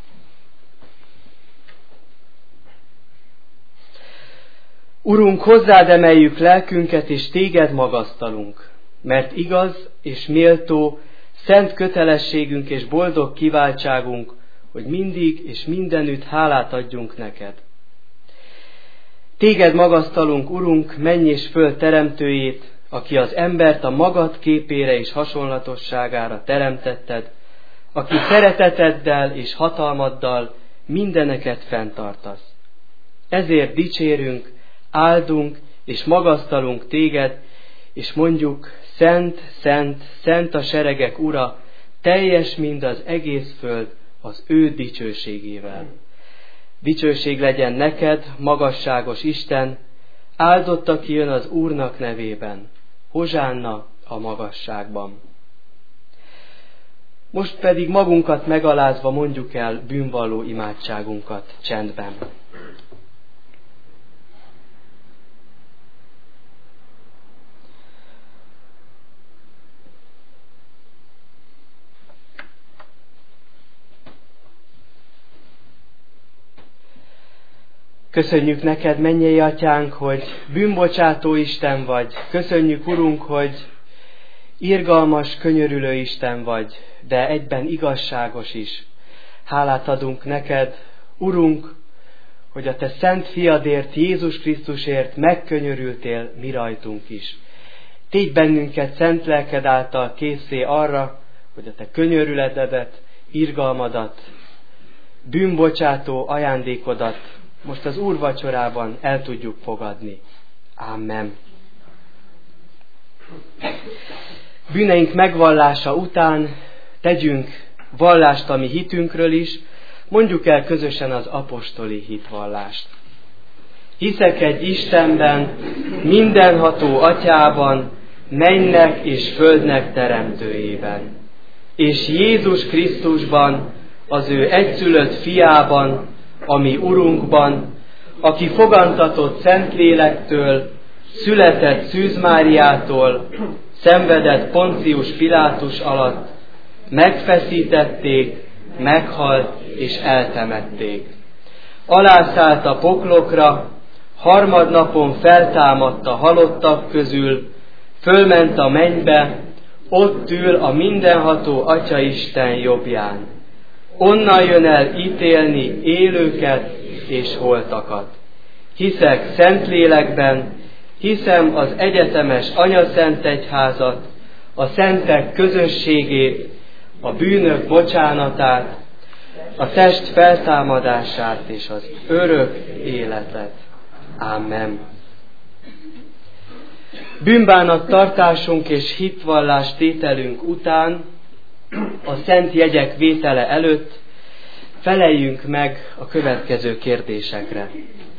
Urunk, hozzád emeljük lelkünket, és téged magasztalunk, mert igaz és méltó, szent kötelességünk és boldog kiváltságunk, hogy mindig és mindenütt hálát adjunk neked. Téged magasztalunk, Urunk, menny és föld teremtőjét, aki az embert a magad képére és hasonlatosságára teremtetted, aki szereteteddel és hatalmaddal mindeneket fenntartasz. Ezért dicsérünk, áldunk és magasztalunk téged, és mondjuk: szent, szent, szent a seregek Ura, teljes mind az egész föld az ő dicsőségével. Dicsőség legyen neked, magasságos Isten, áldott, aki jön az Úrnak nevében. Hozsánna a magasságban. Most pedig magunkat megalázva mondjuk el bűnvalló imádságunkat csendben. Köszönjük neked, mennyei atyánk, hogy bűnbocsátó Isten vagy. Köszönjük, Urunk, hogy irgalmas, könyörülő Isten vagy, de egyben igazságos is. Hálát adunk neked, Urunk, hogy a te szent fiadért, Jézus Krisztusért megkönyörültél mi rajtunk is. Tégy bennünket szent lelked által készé arra, hogy a te könyörületedet, irgalmadat, bűnbocsátó ajándékodat most az Úr vacsorában el tudjuk fogadni. Amen. Bűneink megvallása után tegyünk vallást a mi hitünkről is, mondjuk el közösen az apostoli hitvallást. Hiszek egy Istenben, mindenható Atyában, mennynek és földnek teremtőjében, és Jézus Krisztusban, az ő egyszülött fiában, a mi Urunkban, aki fogantatott Szentlélektől, született Szűz Máriától, szenvedett Poncius Pilátus alatt, megfeszítették, meghalt és eltemették. Alászállt a poklokra, harmadnapon feltámadt a halottak közül, fölment a mennybe, ott ül a mindenható Atyaisten jobbján. Onnan jön el ítélni élőket és holtakat. Hiszek Szentlélekben, hiszem az egyetemes anyaszentegyházat, a szentek közösségét, a bűnök bocsánatát, a test feltámadását és az örök életet. Amen. Bűnbánat tartásunk és hitvallás tételünk után a szent jegyek vétele előtt feleljünk meg a következő kérdésekre.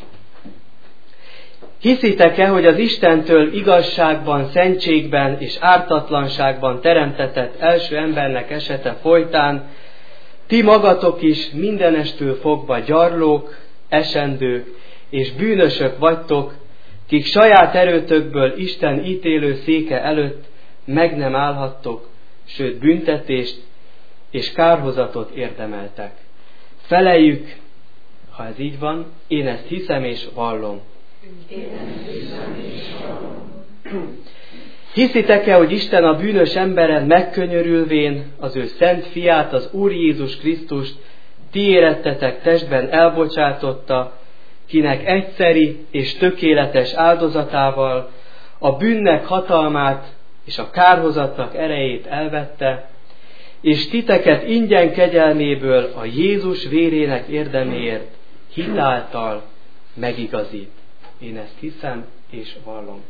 Hiszitek-e, hogy az Istentől igazságban, szentségben és ártatlanságban teremtetett első embernek esete folytán ti magatok is mindenestől fogva gyarlók, esendők és bűnösök vagytok, kik saját erőtökből Isten ítélő széke előtt meg nem állhattok, sőt büntetést és kárhozatot érdemeltek. Feleljük, ha ez így van, én ezt hiszem és vallom. Hiszitek-e, hogy Isten a bűnös emberen megkönyörülvén az ő szent fiát, az Úr Jézus Krisztust ti érettetek testben elbocsátotta, kinek egyszeri és tökéletes áldozatával a bűnnek hatalmát és a kárhozatnak erejét elvette, és titeket ingyen kegyelméből a Jézus vérének érdeméért hitáltal megigazít. Én ezt hiszem és vallom.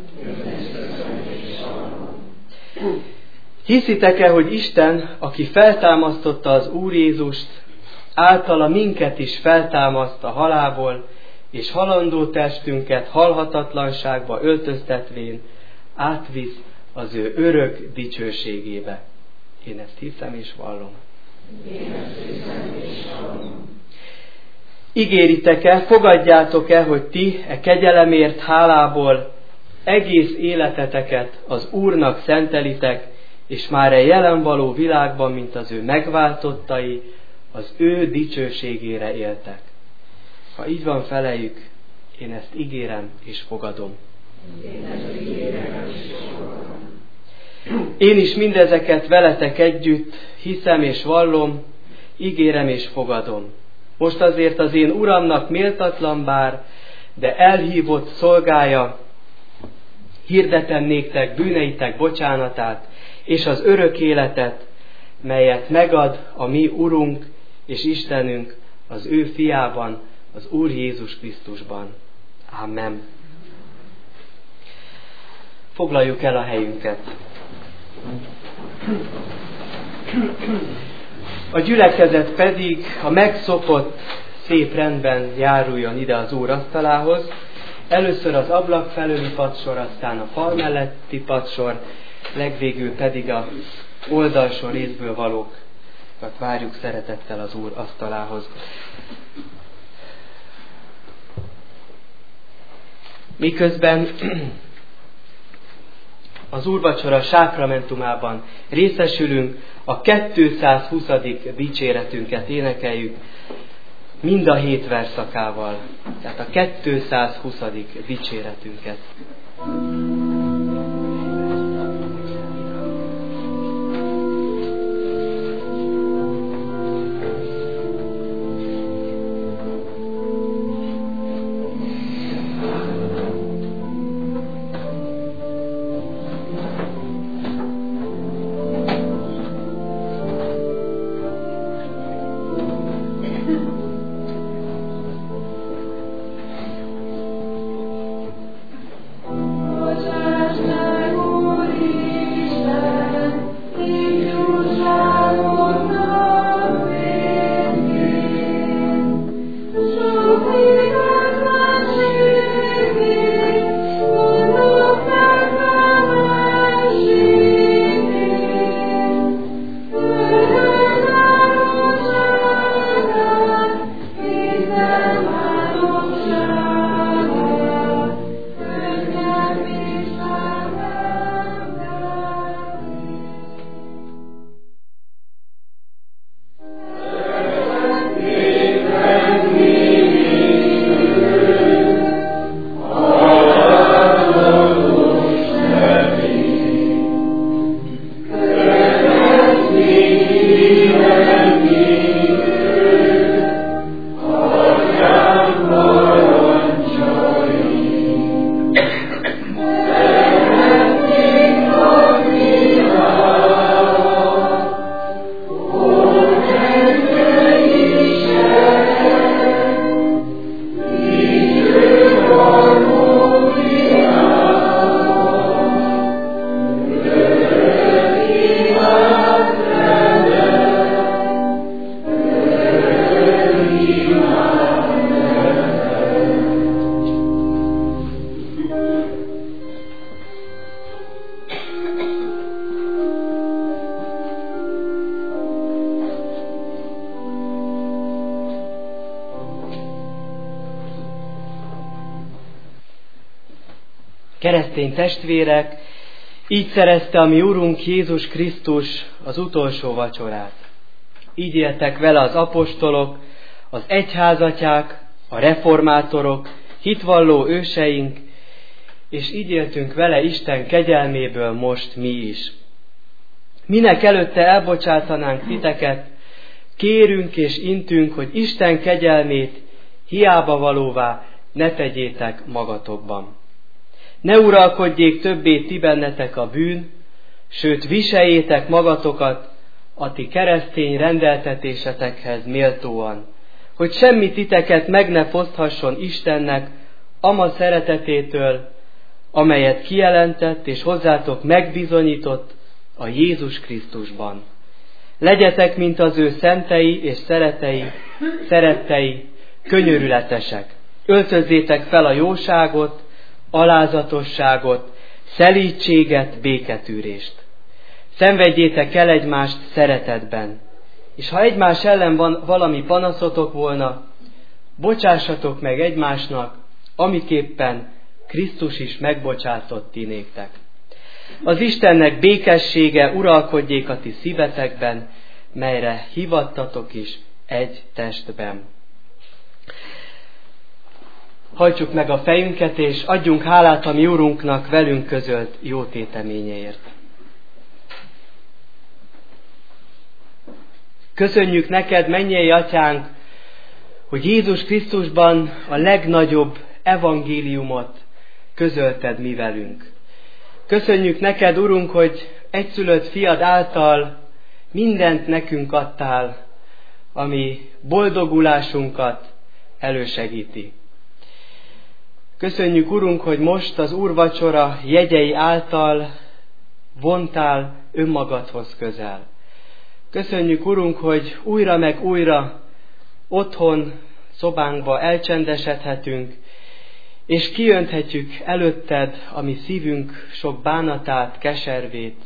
Hiszitek-e, hogy Isten, aki feltámasztotta az Úr Jézust, általa minket is feltámaszt a halálból, és halandó testünket halhatatlanságba öltöztetvén átvisz az ő örök dicsőségébe. Én ezt hiszem és vallom. Én ezt hiszem és vallom. Ígéritek-e, fogadjátok-e, hogy ti e kegyelemért hálából egész életeteket az Úrnak szentelitek, és már e jelen való világban, mint az ő megváltottai, az ő dicsőségére éltek? Ha így van, feleljük, én ezt ígérem és fogadom. Én ezt ígérem és fogadom. Én is mindezeket veletek együtt hiszem és vallom, ígérem és fogadom. Most azért az én Uramnak méltatlan bár, de elhívott szolgája, hirdetem néktek bűneitek bocsánatát, és az örök életet, melyet megad a mi Urunk és Istenünk az ő fiában, az Úr Jézus Krisztusban. Amen. Foglaljuk el a helyünket. A gyülekezet pedig a megszokott szép rendben járuljon ide az Úr asztalához. Először az ablak felőli padsor, aztán a fal melletti padsor, legvégül pedig a oldalsó részből valókat várjuk szeretettel az Úr asztalához. Miközben az úrvacsora sákramentumában részesülünk, a kétszázhuszadik dicséretünket énekeljük mind a hét verszakával. Tehát a kétszázhuszadik dicséretünket. Most Keresztény testvérek, így szerezte a mi Urunk Jézus Krisztus az utolsó vacsorát. Így éltek vele az apostolok, az egyházatyák, a reformátorok, hitvalló őseink, és így éltünk vele Isten kegyelméből most mi is. Minek előtte elbocsátanánk titeket, kérünk és intünk, hogy Isten kegyelmét hiába valóvá ne tegyétek magatokban. Ne uralkodjék többé ti bennetek a bűn, sőt viseljétek magatokat a ti keresztény rendeltetésetekhez méltóan, hogy semmi titeket meg ne foszthasson Istennek ama szeretetétől, amelyet kijelentett és hozzátok megbizonyított a Jézus Krisztusban. Legyetek, mint az ő szentei és szeretei, szerettei, könyörületesek. Öltözzétek fel a jóságot, alázatosságot, szelídséget, béketűrést. Szenvedjétek el egymást szeretetben, és ha egymás ellen van valami panaszotok volna, bocsássatok meg egymásnak, amiképpen Krisztus is megbocsátott ti néktek. Az Istennek békessége uralkodjék a ti szívetekben, melyre hivattatok is egy testben. Hajtsuk meg a fejünket, és adjunk hálát a mi Urunknak velünk közölt jó téteményeért. Köszönjük neked, mennyei Atyánk, hogy Jézus Krisztusban a legnagyobb evangéliumot közölted mi velünk. Köszönjük neked, Urunk, hogy egyszülött fiad által mindent nekünk adtál, ami boldogulásunkat elősegíti. Köszönjük, Urunk, hogy most az úrvacsora jegyei által vontál önmagadhoz közel. Köszönjük, Urunk, hogy újra meg újra otthon, szobánkba elcsendesedhetünk, és kijönthetjük előtted a mi szívünk sok bánatát, keservét,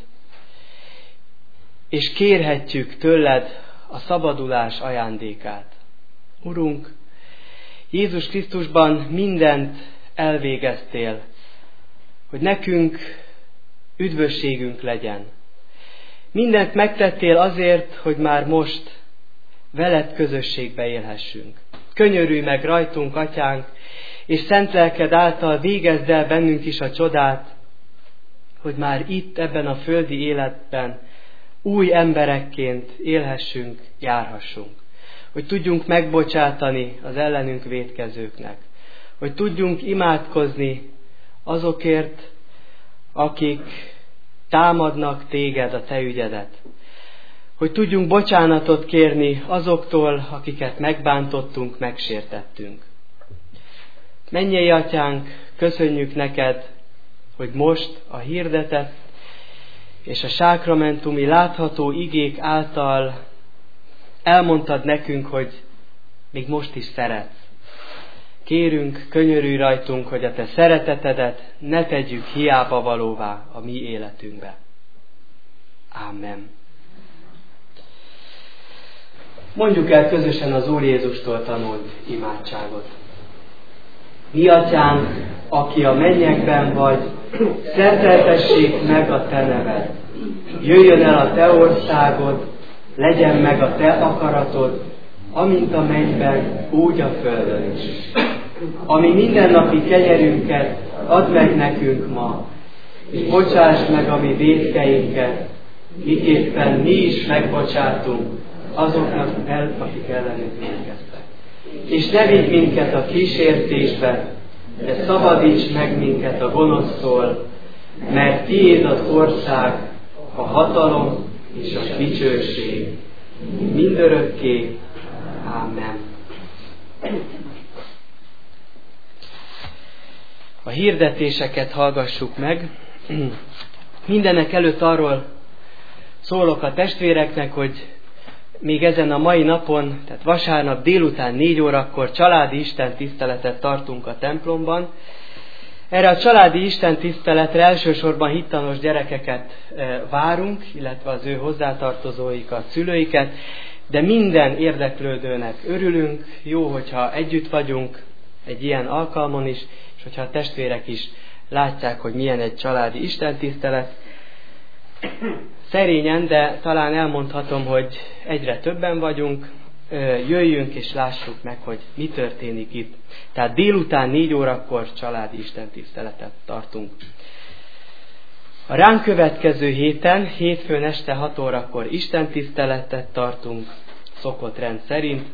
és kérhetjük tőled a szabadulás ajándékát. Urunk, Jézus Krisztusban mindent elvégeztél, hogy nekünk üdvösségünk legyen. Mindent megtettél azért, hogy már most veled közösségbe élhessünk. Könyörülj meg rajtunk, Atyánk, és szent lelked által végezd el bennünk is a csodát, hogy már itt, ebben a földi életben új emberekként élhessünk, járhassunk. Hogy tudjunk megbocsátani az ellenünk vétkezőknek. Hogy tudjunk imádkozni azokért, akik támadnak téged, a te ügyedet. Hogy tudjunk bocsánatot kérni azoktól, akiket megbántottunk, megsértettünk. Mennyei Atyánk, köszönjük neked, hogy most a hirdetett és a sákramentumi látható igék által elmondtad nekünk, hogy még most is szeretsz. Kérünk, könyörülj rajtunk, hogy a te szeretetedet ne tegyük hiába valóvá a mi életünkbe. Ámen. Mondjuk el közösen az Úr Jézustól tanult imádságot. Mi Atyánk, aki a mennyekben vagy, szenteltessék meg a te neved. Jöjjön el a te országod, legyen meg a te akaratod, amint a mennyben, úgy a földön is. Ami mindennapi kenyerünket add meg nekünk ma, és bocsáss meg a mi vétkeinket, miképpen mi is megbocsátunk azoknak, el, akik ellenünk vétkeztek. És ne vigy minket a kísértésbe, de szabadíts meg minket a gonosztól, mert tiéd az ország, a hatalom és a dicsőség mindörökké. Ámen. A hirdetéseket hallgassuk meg. Mindenek előtt arról szólok a testvéreknek, hogy még ezen a mai napon, tehát vasárnap délután négy órakor családi istentiszteletet tartunk a templomban. Erre a családi istentiszteletre elsősorban hittanos gyerekeket várunk, illetve az ő hozzátartozóikat, szülőiket, de minden érdeklődőnek örülünk, jó, hogyha együtt vagyunk egy ilyen alkalmon is, és hogyha a testvérek is látják, hogy milyen egy családi istentisztelet. Szerényen, de talán elmondhatom, hogy egyre többen vagyunk, jöjjünk és lássuk meg, hogy mi történik itt. Tehát délután négy órakor családi istentiszteletet tartunk. A ránk következő héten, hétfőn este hat órakor istentiszteletet tartunk, szokott rend szerint.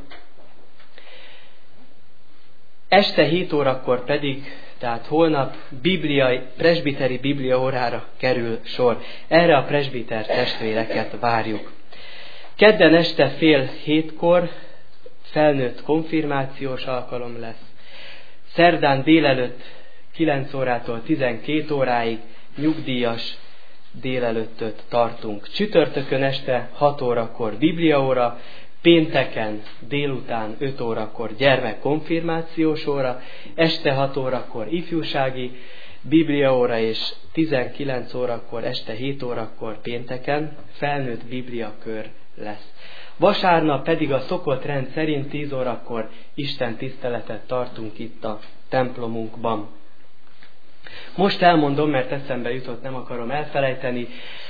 Este hét órakor pedig, tehát holnap bibliai, presbiteri biblia órára kerül sor. Erre a presbiter testvéreket várjuk. Kedden este fél hétkor felnőtt konfirmációs alkalom lesz. Szerdán délelőtt kilenc órától tizenkét óráig nyugdíjas délelőttöt tartunk. Csütörtökön este hat órakor bibliaóra, pénteken délután öt órakor gyermekkonfirmációs óra, este hat órakor ifjúsági bibliaóra és tizenkilenc órakor, este hét órakor pénteken felnőtt bibliakör lesz. Vasárnap pedig a szokott rend szerint tíz órakor Isten tiszteletet tartunk itt a templomunkban. Most elmondom, mert eszembe jutott, nem akarom elfelejteni.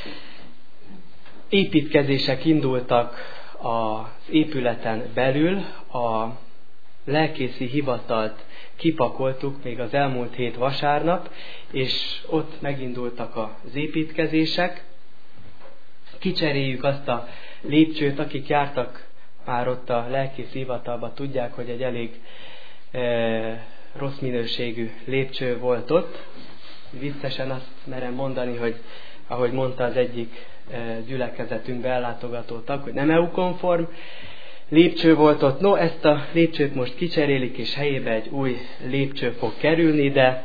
Építkezések indultak az épületen belül, a lelkészi hivatalt kipakoltuk még az elmúlt hét vasárnap, és ott megindultak az építkezések. Kicseréljük azt a lépcsőt, akik jártak már ott a lelkészi hivatalba, tudják, hogy egy elég e, rossz minőségű lépcső volt ott. Viccesen azt merem mondani, hogy ahogy mondta az egyik gyülekezetünkbe ellátogatótak, hogy nem é u-konform lépcső volt ott. No, ezt a lépcsőt most kicserélik, és helyébe egy új lépcső fog kerülni, de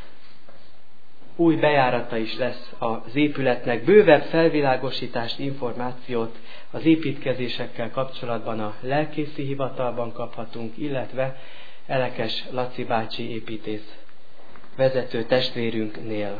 új bejárata is lesz az épületnek. Bővebb felvilágosítást, információt az építkezésekkel kapcsolatban a lelkészi hivatalban kaphatunk, illetve Elekes Laci bácsi építész vezető testvérünknél.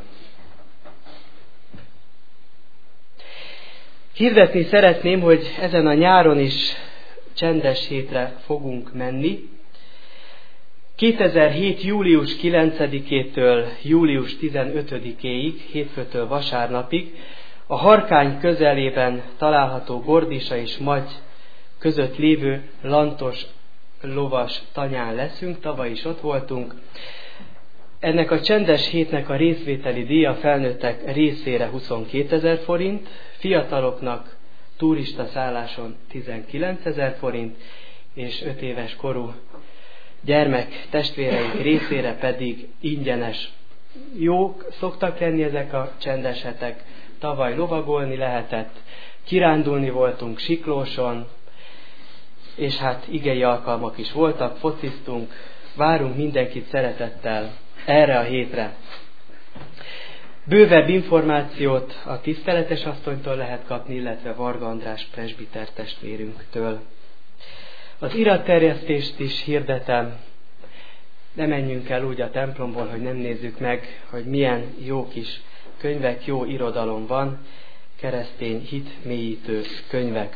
Hirdetni szeretném, hogy ezen a nyáron is csendes hétre fogunk menni. kétezer-hét. július kilencedikétől július tizenötödikéig, hétfőtől vasárnapig a Harkány közelében található Gordisa és Magy között lévő Lantos lovas tanyán leszünk, tavaly is ott voltunk. Ennek a csendes hétnek a részvételi díja felnőttek részére huszonkétezer forint, fiataloknak turista szálláson tizenkilencezer forint, és öt éves korú gyermek testvéreink részére pedig ingyenes. Jók szoktak lenni ezek a csendes hetek. Tavaly lovagolni lehetett, kirándulni voltunk Siklóson, és hát igei alkalmak is voltak, fociztunk, várunk mindenkit szeretettel erre a hétre. Bővebb információt a tiszteletes asszonytól lehet kapni, illetve Varga András presbiter testvérünktől. Az iratterjesztést is hirdetem, ne menjünk el úgy a templomból, hogy nem nézzük meg, hogy milyen jó kis könyvek, jó irodalom van, keresztény hitmélyítő könyvek.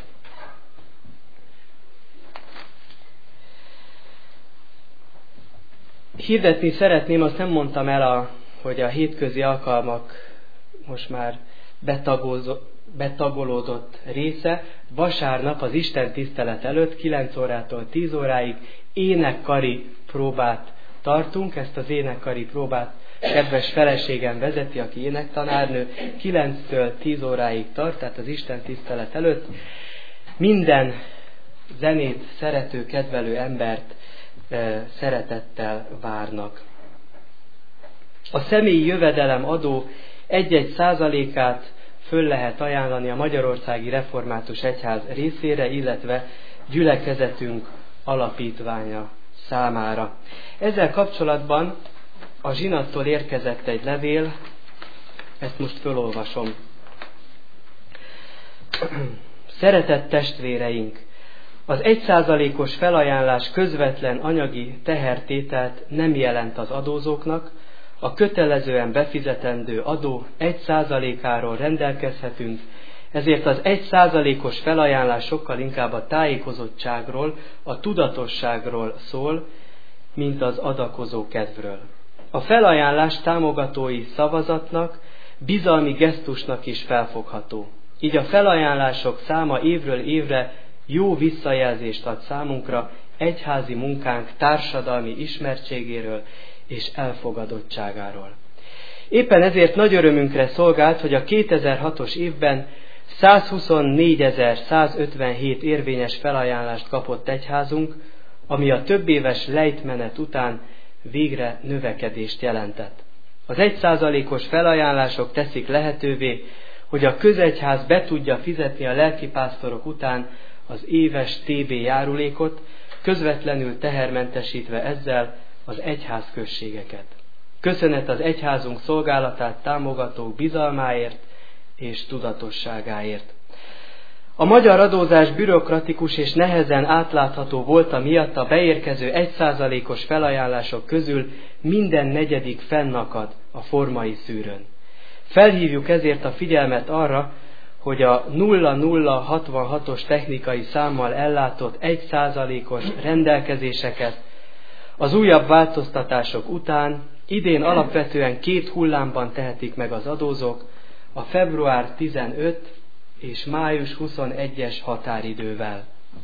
Hirdetni szeretném, azt nem mondtam el, a, hogy a hétközi alkalmak most már betagolódott része. Vasárnap az Isten tisztelet előtt kilenc órától tíz óráig énekkari próbát tartunk. Ezt az énekkari próbát kedves feleségem vezeti, aki énektanárnő, kilenctől tíz óráig tart, tehát az Isten tisztelet előtt. Minden zenét szerető, kedvelő embert szeretettel várnak. A személyi jövedelem adó egy-egy százalékát föl lehet ajánlani a Magyarországi Református Egyház részére, illetve gyülekezetünk alapítványa számára. Ezzel kapcsolatban a zsinattól érkezett egy levél, ezt most fölolvasom. Szeretett testvéreink! Az egy százalékos felajánlás közvetlen anyagi tehertételt nem jelent az adózóknak, a kötelezően befizetendő adó egy százalékáról rendelkezhetünk, ezért az egy százalékos felajánlás sokkal inkább a tájékozottságról, a tudatosságról szól, mint az adakozó kedvről. a felajánlás támogatói szavazatnak, bizalmi gesztusnak is felfogható. Így a felajánlások száma évről évre jó visszajelzést ad számunkra egyházi munkánk társadalmi ismertségéről és elfogadottságáról. Éppen ezért nagy örömünkre szolgált, hogy a kétezer-hatos évben százhuszonnégyezer-százötvenhét érvényes felajánlást kapott egyházunk, ami a több éves lejtmenet után végre növekedést jelentett. Az egy százalékos felajánlások teszik lehetővé, hogy a közegyház be tudja fizetni a lelkipásztorok után az éves té bé járulékot, közvetlenül tehermentesítve ezzel az egyházközségeket. Köszönet az egyházunk szolgálatát támogatók bizalmáért és tudatosságáért. A magyar adózás bürokratikus és nehezen átlátható volta miatt a beérkező egy százalékos felajánlások közül minden negyedik fennakad a formai szűrőn. Felhívjuk ezért a figyelmet arra, hogy a nulla nulla hatvanhatos technikai számmal ellátott egy százalékos rendelkezéseket az újabb változtatások után idén alapvetően két hullámban tehetik meg az adózók, a február tizenötödike és május huszonegyedike határidővel.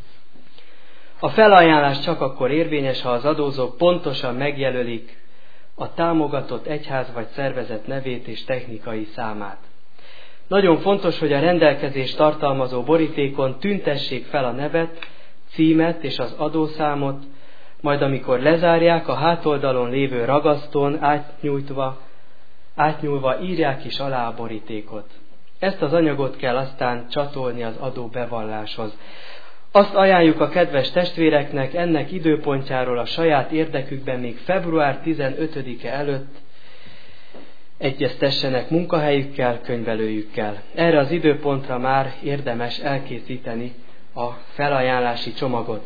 A felajánlás csak akkor érvényes, ha az adózók pontosan megjelölik a támogatott egyház vagy szervezet nevét és technikai számát. Nagyon fontos, hogy a rendelkezést tartalmazó borítékon tüntessék fel a nevet, címet és az adószámot, majd amikor lezárják, a hátoldalon lévő ragasztón átnyújtva, átnyúlva írják is alá a borítékot. Ezt az anyagot kell aztán csatolni az adóbevalláshoz. Azt ajánljuk a kedves testvéreknek, ennek időpontjáról a saját érdekükben még február tizenötödike előtt egyeztessenek munkahelyükkel, könyvelőjükkel. Erre az időpontra már érdemes elkészíteni a felajánlási csomagot.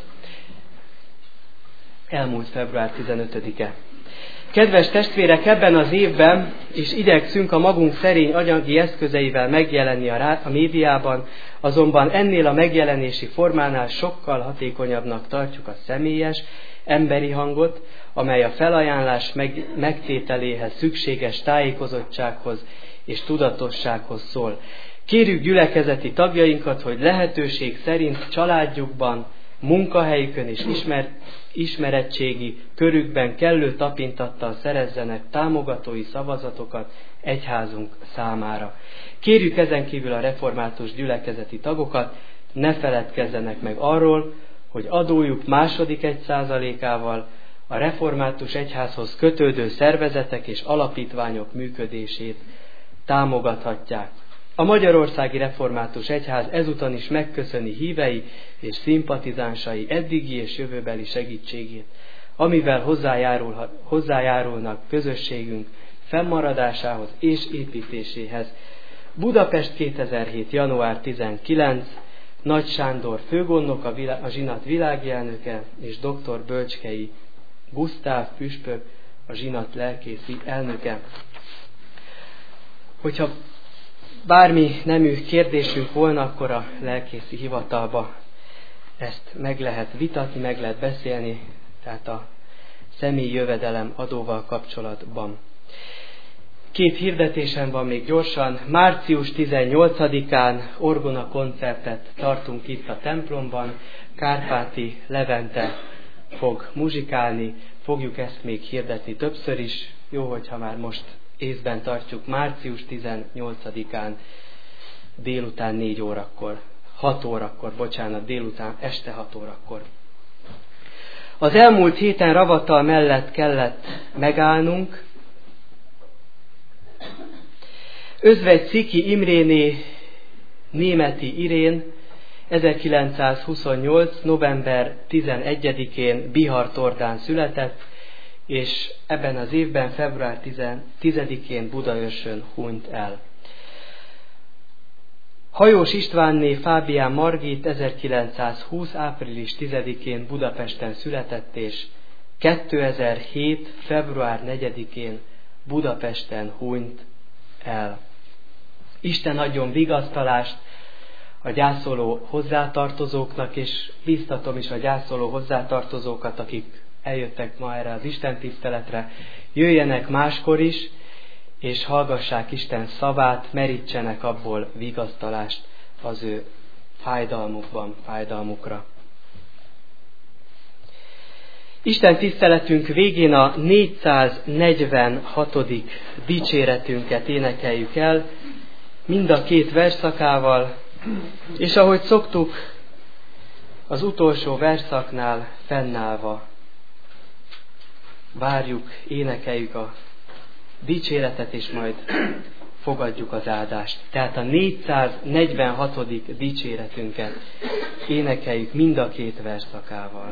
Elmúlt február tizenötödike. Kedves testvérek, ebben az évben is igyekszünk a magunk szerény anyagi eszközeivel megjelenni a, rá, a médiában, azonban ennél a megjelenési formánál sokkal hatékonyabbnak tartjuk a személyes, emberi hangot, amely a felajánlás meg, megtételéhez szükséges tájékozottsághoz és tudatossághoz szól. Kérjük gyülekezeti tagjainkat, hogy lehetőség szerint családjukban, munkahelyükön és ismer, ismerettségi körükben kellő tapintattal szerezzenek támogatói szavazatokat egyházunk számára. Kérjük ezen kívül a református gyülekezeti tagokat, ne feledkezzenek meg arról, hogy adójuk második egy százalékával a református egyházhoz kötődő szervezetek és alapítványok működését támogathatják. A Magyarországi Református Egyház ezúton is megköszöni hívei és szimpatizánsai eddigi és jövőbeli segítségét, amivel hozzájárul, hozzájárulnak közösségünk fennmaradásához és építéséhez. Budapest kétezer-hét. január tizenkilencedike. Nagy Sándor főgondnok, a, vilá, a zsinat világelnöke, és dr. Bölcskei Gusztáv püspök, a zsinat lelkészi elnöke. Hogyha bármi nemű kérdésünk volna, akkor a lelkészi hivatalba ezt meg lehet vitatni, meg lehet beszélni, tehát a személyi jövedelem adóval kapcsolatban. Két hirdetésem van még gyorsan. március tizennyolcadikán orgona koncertet tartunk itt a templomban. Kárpáti Levente fog muzsikálni, fogjuk ezt még hirdetni többször is. Jó, hogyha már most észben tartjuk, március tizennyolcadikán délután négy órakor, hat órakor, bocsánat, délután este hat órakor. Az elmúlt héten Ravatal mellett kellett megállnunk. Özvegy Ciki Imréné Németi Irén ezerkilencszázhuszonnyolc. november tizenegyedikén Bihar-Tordán született, és ebben az évben február tizedikén Budaörsön hunyt el. Hajós Istvánné Fábián Margit ezerkilencszázhúsz. április tizedikén Budapesten született, és kétezer-hét. február negyedikén Budapesten hunyt el. Isten adjon vigasztalást a gyászoló hozzátartozóknak, és bíztatom is a gyászoló hozzátartozókat, akik eljöttek ma erre az Isten tiszteletre. jöjjenek máskor is, és hallgassák Isten szavát, merítsenek abból vigasztalást az ő fájdalmukban, fájdalmukra. Isten tiszteletünk végén a négyszáznegyvenhatodik dicséretünket énekeljük el, mind a két versszakával, és ahogy szoktuk, az utolsó versszaknál fennállva várjuk, énekeljük a dicséretet, és majd fogadjuk az áldást. Tehát a négyszáznegyvenhatodik dicséretünket énekeljük mind a két versszakával.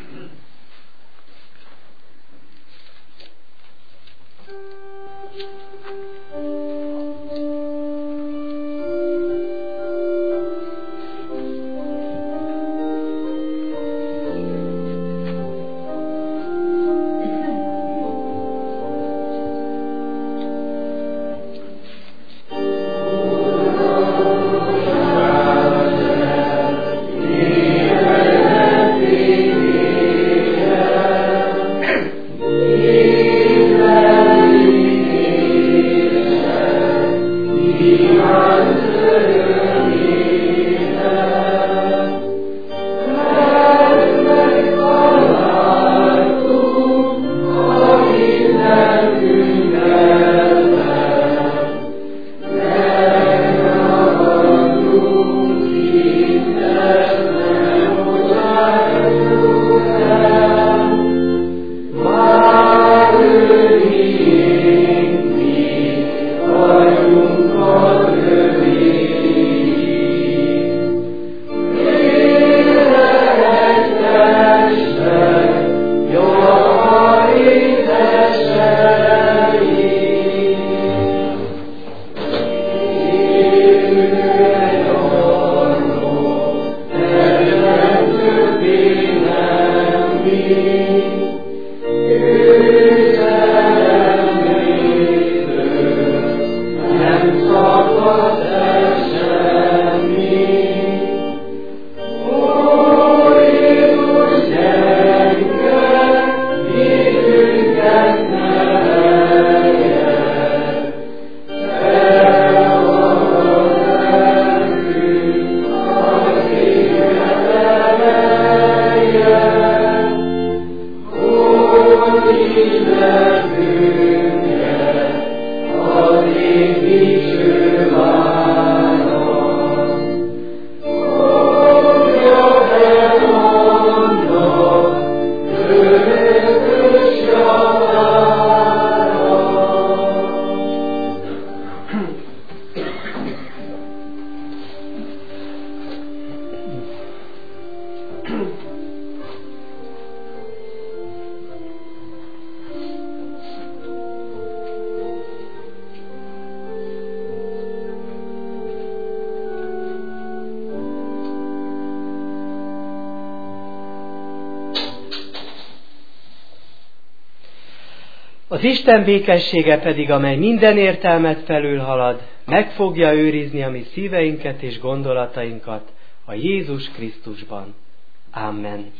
Az Isten békessége pedig, amely minden értelmet felülhalad, meg fogja őrizni a mi szíveinket és gondolatainkat a Jézus Krisztusban. Amen.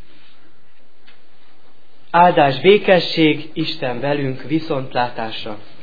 Áldás, békesség, Isten velünk, viszontlátásra!